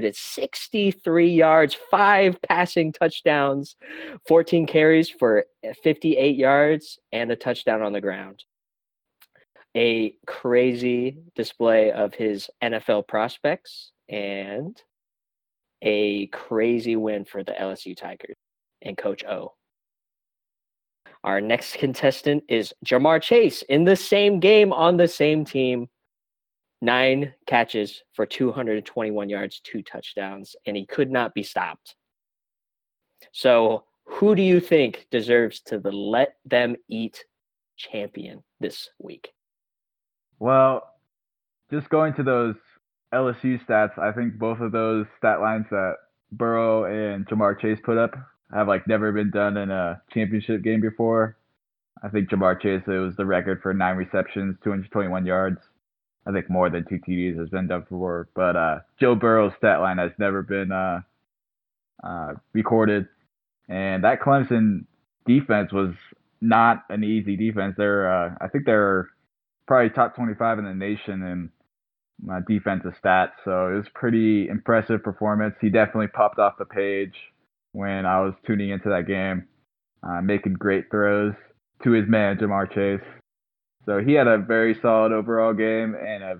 463 yards, 5 passing touchdowns, 14 carries for 58 yards, and a touchdown on the ground. A crazy display of his NFL prospects and a crazy win for the LSU Tigers and Coach O. Our next contestant is Ja'Marr Chase in the same game on the same team. 9 catches for 221 yards, 2 touchdowns, and he could not be stopped. So who do you think deserves to the Let Them Eat champion this week? Well, just going to those LSU stats, I think both of those stat lines that Burrow and Ja'Marr Chase put up have never been done in a championship game before. I think Ja'Marr Chase, it was the record for 9 receptions, 221 yards. I think more than 2 TDs has been done before, but Joe Burrow's stat line has never been recorded, and that Clemson defense was not an easy defense. I think they're probably top 25 in the nation in defensive stats, so it was pretty impressive performance. He definitely popped off the page when I was tuning into that game, making great throws to his man, Ja'Marr Chase. So he had a very solid overall game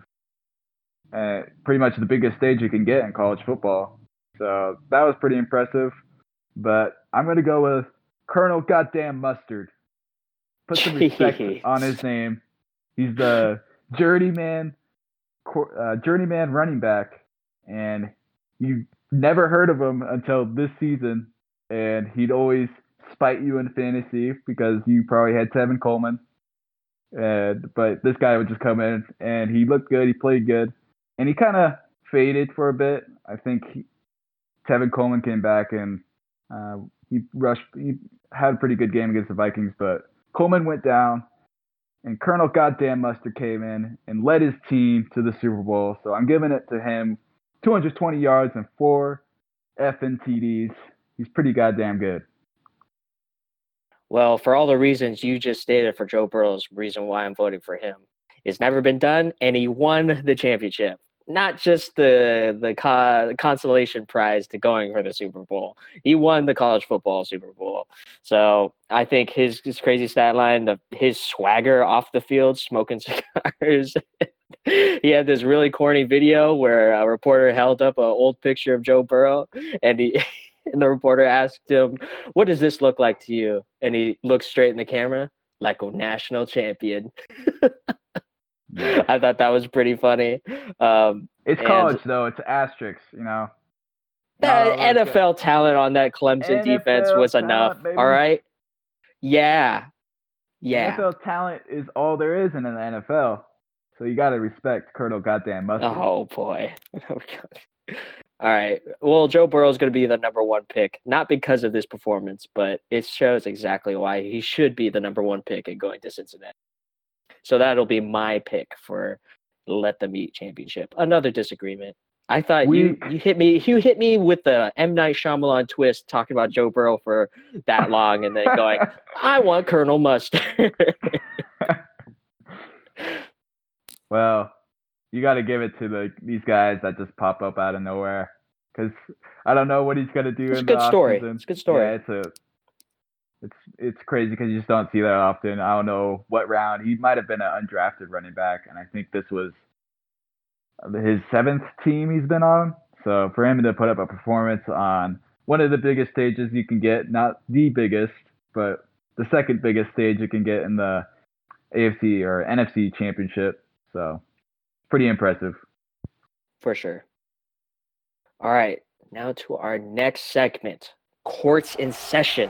and pretty much the biggest stage you can get in college football. So that was pretty impressive. But I'm going to go with Colonel Goddamn Mustard. Put some respect on his name. He's the journeyman running back, and you never heard of him until this season. And he'd always spite you in fantasy because you probably had Tevin Coleman. But this guy would just come in, and he looked good. He played good, and he kind of faded for a bit. I think Tevin Coleman came back, and he had a pretty good game against the Vikings, but Coleman went down, and Colonel Goddamn Mustard came in and led his team to the Super Bowl. So I'm giving it to him. 220 yards and 4 effing TDs. He's pretty goddamn good. Well, for all the reasons you just stated for Joe Burrow's reason why I'm voting for him, it's never been done, and he won the championship. not just the consolation prize to going for the Super Bowl. He won the college football Super Bowl. So I think his crazy stat line, his swagger off the field, smoking cigars. He had this really corny video where a reporter held up an old picture of Joe Burrow, and and the reporter asked him, "What does this look like to you?" And he looked straight in the camera, like a national champion. I thought that was pretty funny. It's college though. It's asterisks, The NFL talent on that Clemson defense was enough. Baby. All right. Yeah. NFL talent is all there is in the NFL. So you got to respect Colonel Goddamn Mustard. Oh, boy. Oh, God. All right. Well, Joe Burrow is going to be the number one pick, not because of this performance, but it shows exactly why he should be the number one pick in going to Cincinnati. So that'll be my pick for Let Them Eat championship. Another disagreement. I thought you hit me with the M. Night Shyamalan twist talking about Joe Burrow for that long and then going, I want Colonel Mustard. Well, you got to give it to these guys that just pop up out of nowhere. Because I don't know what he's going to do. It's a good story. It's a good story. Yeah, it's crazy because you just don't see that often. I don't know what round. He might have been an undrafted running back, and I think this was his 7th team he's been on. So for him to put up a performance on one of the biggest stages you can get, not the biggest, but the second biggest stage you can get in the AFC or NFC championship. So pretty impressive. For sure. All right, now to our next segment, Courts in Session.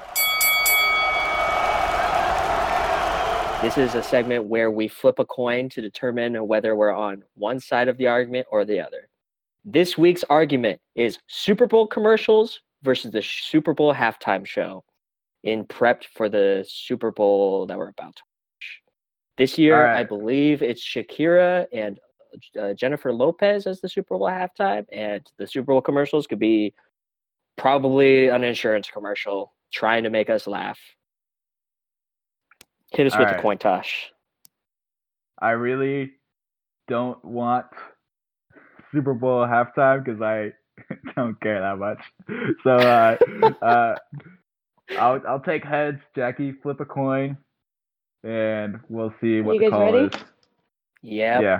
This is a segment where we flip a coin to determine whether we're on one side of the argument or the other. This week's argument is Super Bowl commercials versus the Super Bowl halftime show in prep for the Super Bowl that we're about to watch. This year, right. I believe it's Shakira and Jennifer Lopez as the Super Bowl halftime, and the Super Bowl commercials could be probably an insurance commercial trying to make us laugh. Hit us with the coin toss. I really don't want Super Bowl halftime because I don't care that much. So I'll take heads. Jackie, flip a coin, and we'll see what the call is. Yeah.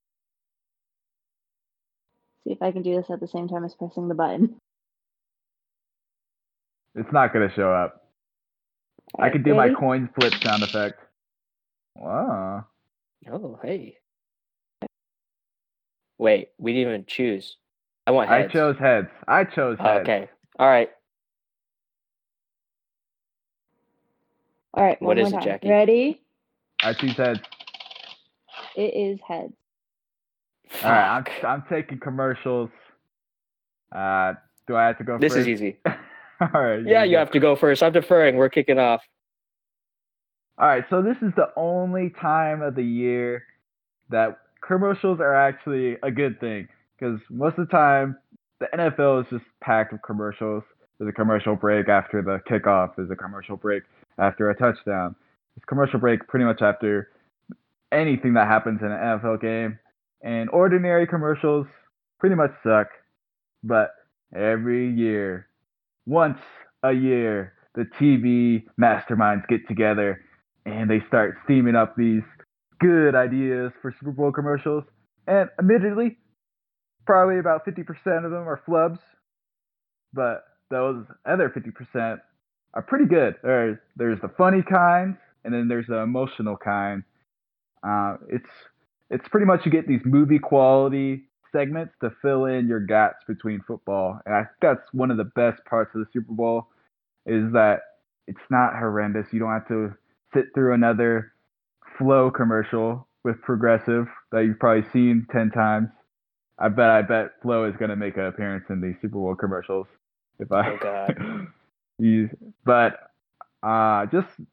See if I can do this at the same time as pressing the button. It's not going to show up. I can do my coin flip sound effect. Wow. Oh, hey. Wait, we didn't even choose. I want heads. I chose heads. Okay. All right. All right. What is it, Jackie? Ready? I choose heads. It is heads. All right. I'm taking commercials. Do I have to go this first? This is easy. All right. Yeah, you have to go first. I'm deferring. We're kicking off. All right. So this is the only time of the year that commercials are actually a good thing, because most of the time the NFL is just packed with commercials. There's a commercial break after the kickoff. There's a commercial break after a touchdown. There's a commercial break pretty much after anything that happens in an NFL game. And ordinary commercials pretty much suck. But every year, once a year, the TV masterminds get together and they start steaming up these good ideas for Super Bowl commercials. And admittedly, probably about 50% of them are flubs. But those other 50% are pretty good. There's the funny kind, and then there's the emotional kind. It's pretty much you get these movie quality segments to fill in your gaps between football. And I think that's one of the best parts of the Super Bowl, is that it's not horrendous. You don't have to sit through another Flow commercial with Progressive that you've probably seen 10 times. I bet Flow is going to make an appearance in the Super Bowl commercials. Oh, God. But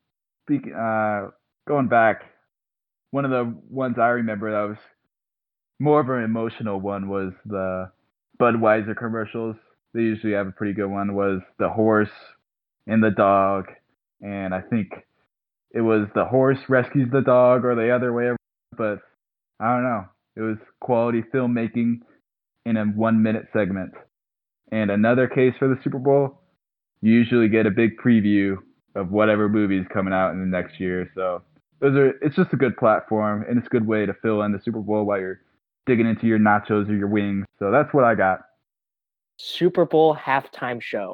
going back, one of the ones I remember that was more of an emotional one was the Budweiser commercials. They usually have a pretty good one. Was the horse and the dog, and I think it was the horse rescues the dog or the other way around. But I don't know. It was quality filmmaking in a 1-minute segment. And another case for the Super Bowl, you usually get a big preview of whatever movie's coming out in the next year. So it's just a good platform, and it's a good way to fill in the Super Bowl while you're digging into your nachos or your wings. So that's what I got. Super Bowl halftime show.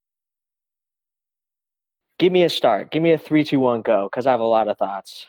Give me a start. Give me a 3, 2, 1, go, because I have a lot of thoughts.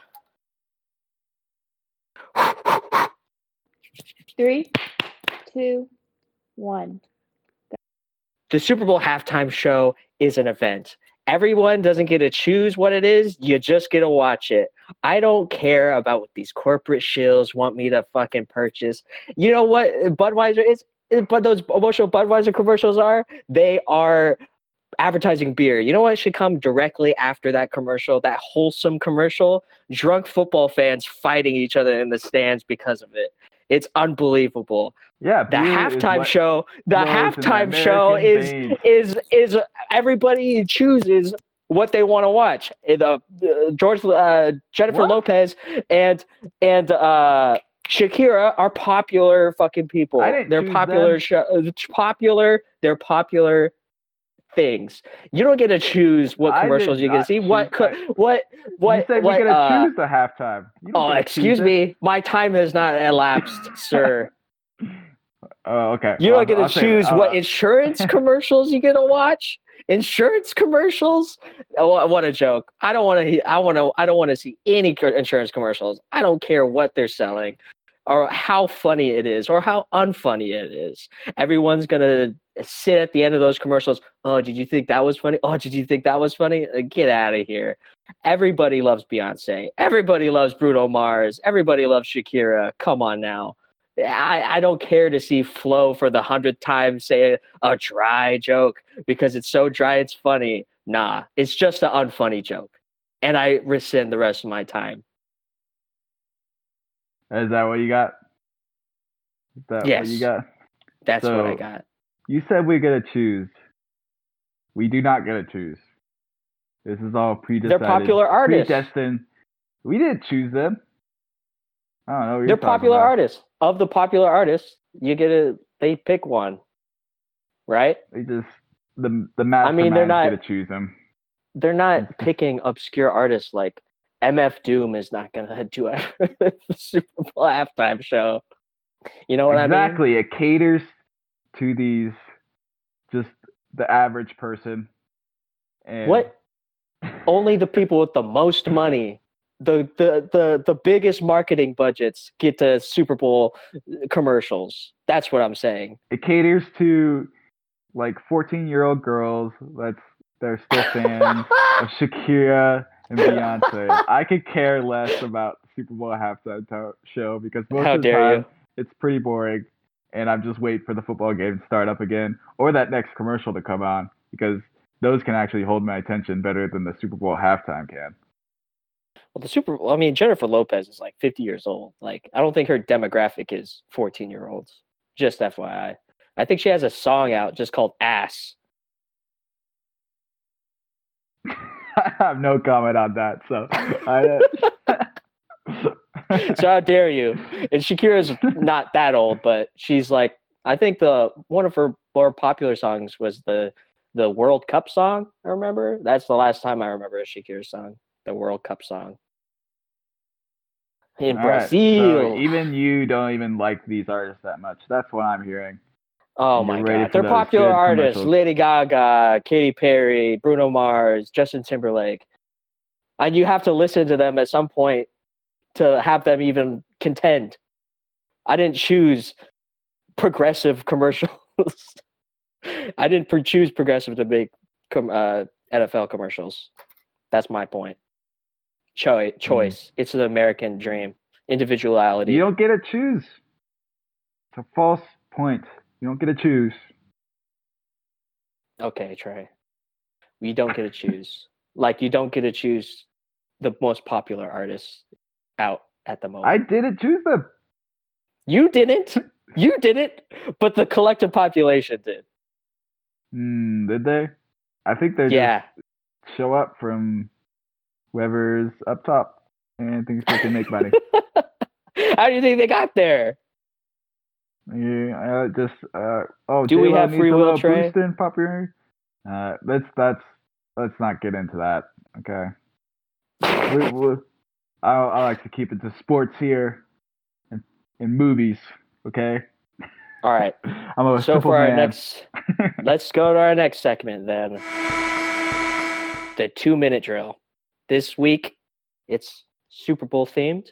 3, 2, 1. The Super Bowl halftime show is an event. Everyone doesn't get to choose what it is. You just get to watch it. I don't care about what these corporate shills want me to fucking purchase. You know what Budweiser is? But those emotional Budweiser commercials are? They are advertising beer. You know what should come directly after that commercial? That wholesome commercial? Drunk football fans fighting each other in the stands because of it. It's unbelievable. Yeah, The halftime show. The halftime show is everybody chooses what they want to watch. Jennifer Lopez and Shakira are popular fucking people. They're popular. They're popular things. You don't get to choose what commercials you get to see. What? You said we get to choose the halftime. Oh, excuse me. My time has not elapsed, sir. Oh, okay. You don't get to choose what insurance commercials you get to watch. Insurance commercials? Oh, what a joke! I don't want to see any insurance commercials. I don't care what they're selling, or how funny it is, or how unfunny it is. Everyone's gonna sit at the end of those commercials. Oh, did you think that was funny? Oh, did you think that was funny? Get out of here! Everybody loves Beyonce. Everybody loves Bruno Mars. Everybody loves Shakira. Come on now. I don't care to see Flo for the 100th time say a dry joke because it's so dry it's funny. Nah, it's just an unfunny joke. And I rescind the rest of my time. Is that what you got? Is that yes. what you got? That's what I got. You said we're going to choose. We do not get to choose. This is all predecided. They're popular artists. Predestined. We didn't choose them. I don't know. They're popular artists. Of the popular artists, they pick one, right? They just the masterminds get to choose them. They're not picking obscure artists like MF Doom is not gonna do a Super Bowl halftime show. You know what I mean? Exactly. It caters to these just the average person. And what? Only the people with the most money. The biggest marketing budgets get to Super Bowl commercials. That's what I'm saying. It caters to like 14-year-old girls they're still fans of Shakira and Beyonce. I could care less about the Super Bowl halftime show because most of the time it's pretty boring, and I'm just waiting for the football game to start up again or that next commercial to come on because those can actually hold my attention better than the Super Bowl halftime can. Well, Jennifer Lopez is like 50 years old. Like, I don't think her demographic is 14-year-olds. Just FYI. I think she has a song out just called Ass. I have no comment on that. So, so how dare you? And Shakira's not that old, but she's like, I think one of her more popular songs was the World Cup song. I remember that's the last time I remember a Shakira song, the World Cup song. In Brazil. So even you don't even like these artists that much. That's what I'm hearing. Oh my God. They're popular artists. Lady Gaga, Katy Perry, Bruno Mars, Justin Timberlake. And you have to listen to them at some point to have them even contend. I didn't choose progressive commercials. I didn't choose progressive to make NFL commercials. That's my point. Choice. It's an American dream. Individuality. You don't get to choose. It's a false point. You don't get to choose. Okay, Trey. You don't get to choose. Like, you don't get to choose the most popular artists out at the moment. I didn't choose them. You didn't. You didn't. But the collective population did. Did they? I think they just show up from whoever's up top and thinks they can make money. How do you think they got there? Yeah, Do we J-Lo have needs free a will, little Trey? boost in popularity. Let's not get into that. Okay. I like to keep it to sports here and movies. Okay. All right. I'm a So simple for our man. let's go to our next segment then. The 2-minute drill. This week, it's Super Bowl themed.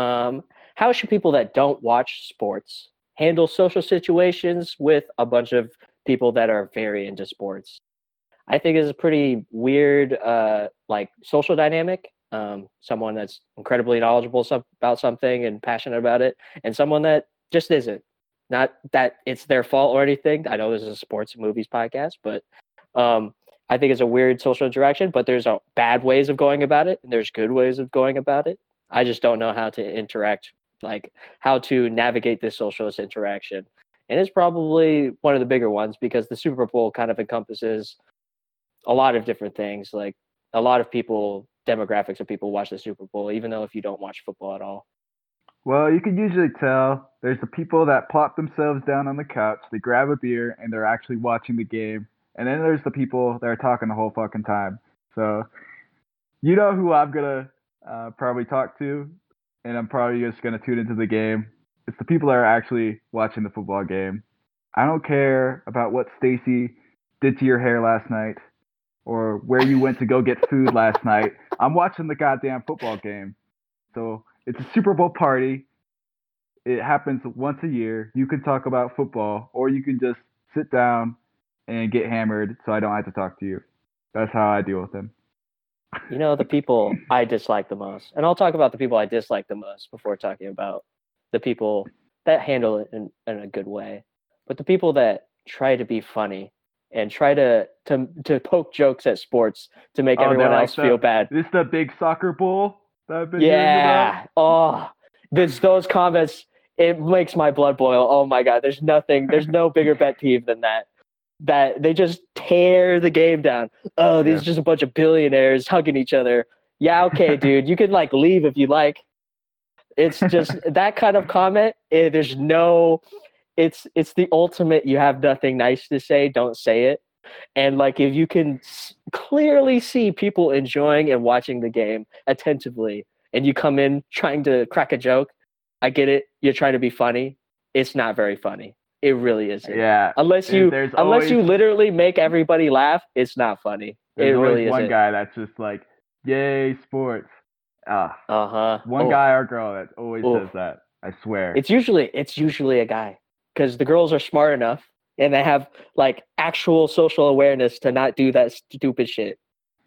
How should people that don't watch sports handle social situations with a bunch of people that are very into sports? I think it's a pretty weird, social dynamic. Someone that's incredibly knowledgeable about something and passionate about it, and someone that just isn't. Not that it's their fault or anything. I know this is a sports and movies podcast, but I think it's a weird social interaction. But there's bad ways of going about it, and there's good ways of going about it. I just don't know how to interact, like how to navigate this social interaction. And it's probably one of the bigger ones because the Super Bowl kind of encompasses a lot of different things. Like a lot of demographics of people watch the Super Bowl, even though if you don't watch football at all. Well, you can usually tell there's the people that plop themselves down on the couch, they grab a beer, and they're actually watching the game. And then there's the people that are talking the whole fucking time. So, you know who I'm going to probably talk to, and I'm probably just going to tune into the game. It's the people that are actually watching the football game. I don't care about what Stacy did to your hair last night or where you went to go get food last night. I'm watching the goddamn football game. So, it's a Super Bowl party. It happens once a year. You can talk about football, or you can just sit down and get hammered so I don't have to talk to you. That's how I deal with them. You know, the people I dislike the most, and I'll talk about the people I dislike the most before talking about the people that handle it in a good way. But the people that try to be funny and try to poke jokes at sports to make everyone else feel bad. This is the big soccer bowl that I've been hearing about? Those comments, it makes my blood boil. Oh my God, there's no bigger pet peeve than that they just tear the game down. Oh, these are just a bunch of billionaires hugging each other. Yeah, okay, dude, you can leave if you like. It's just that kind of comment. It's the ultimate. You have nothing nice to say, don't say it. And if you can clearly see people enjoying and watching the game attentively, and you come in trying to crack a joke, I get it. You're trying to be funny. It's not very funny. It really isn't. Yeah. Unless you literally make everybody laugh, it's not funny. It really isn't. One guy that's just like, "Yay, sports." One guy or girl that always says that. I swear. It's usually a guy because the girls are smart enough and they have actual social awareness to not do that stupid shit.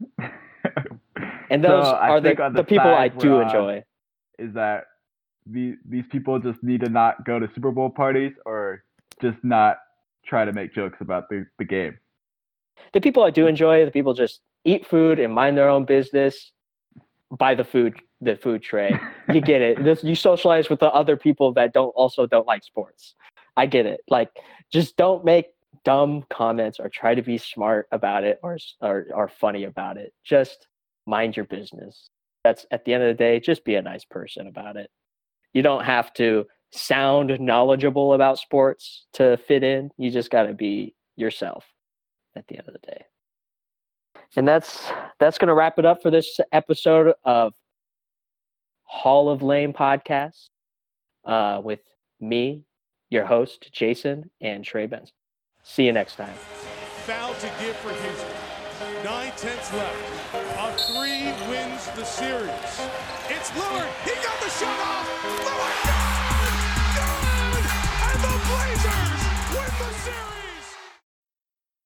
And those are the people I do enjoy. Is that these people just need to not go to Super Bowl parties or just not try to make jokes about the game? The people I do enjoy, the people just eat food and mind their own business, buy the food tray. You get it. You socialize with the other people that don't like sports. I get it. Just don't make dumb comments or try to be smart about it or funny about it. Just mind your business. That's at the end of the day, just be a nice person about it. You don't have to sound knowledgeable about sports to fit in. You just got to be yourself at the end of the day. And that's going to wrap it up for this episode of Hall of Lame podcast with me, your host, Jason, and Trey Benson. See you next time. Foul to give for Houston. 9/10 left. A 3 wins the series. It's Lillard. He got the shot off. Lillard, good! And the Blazers win the series.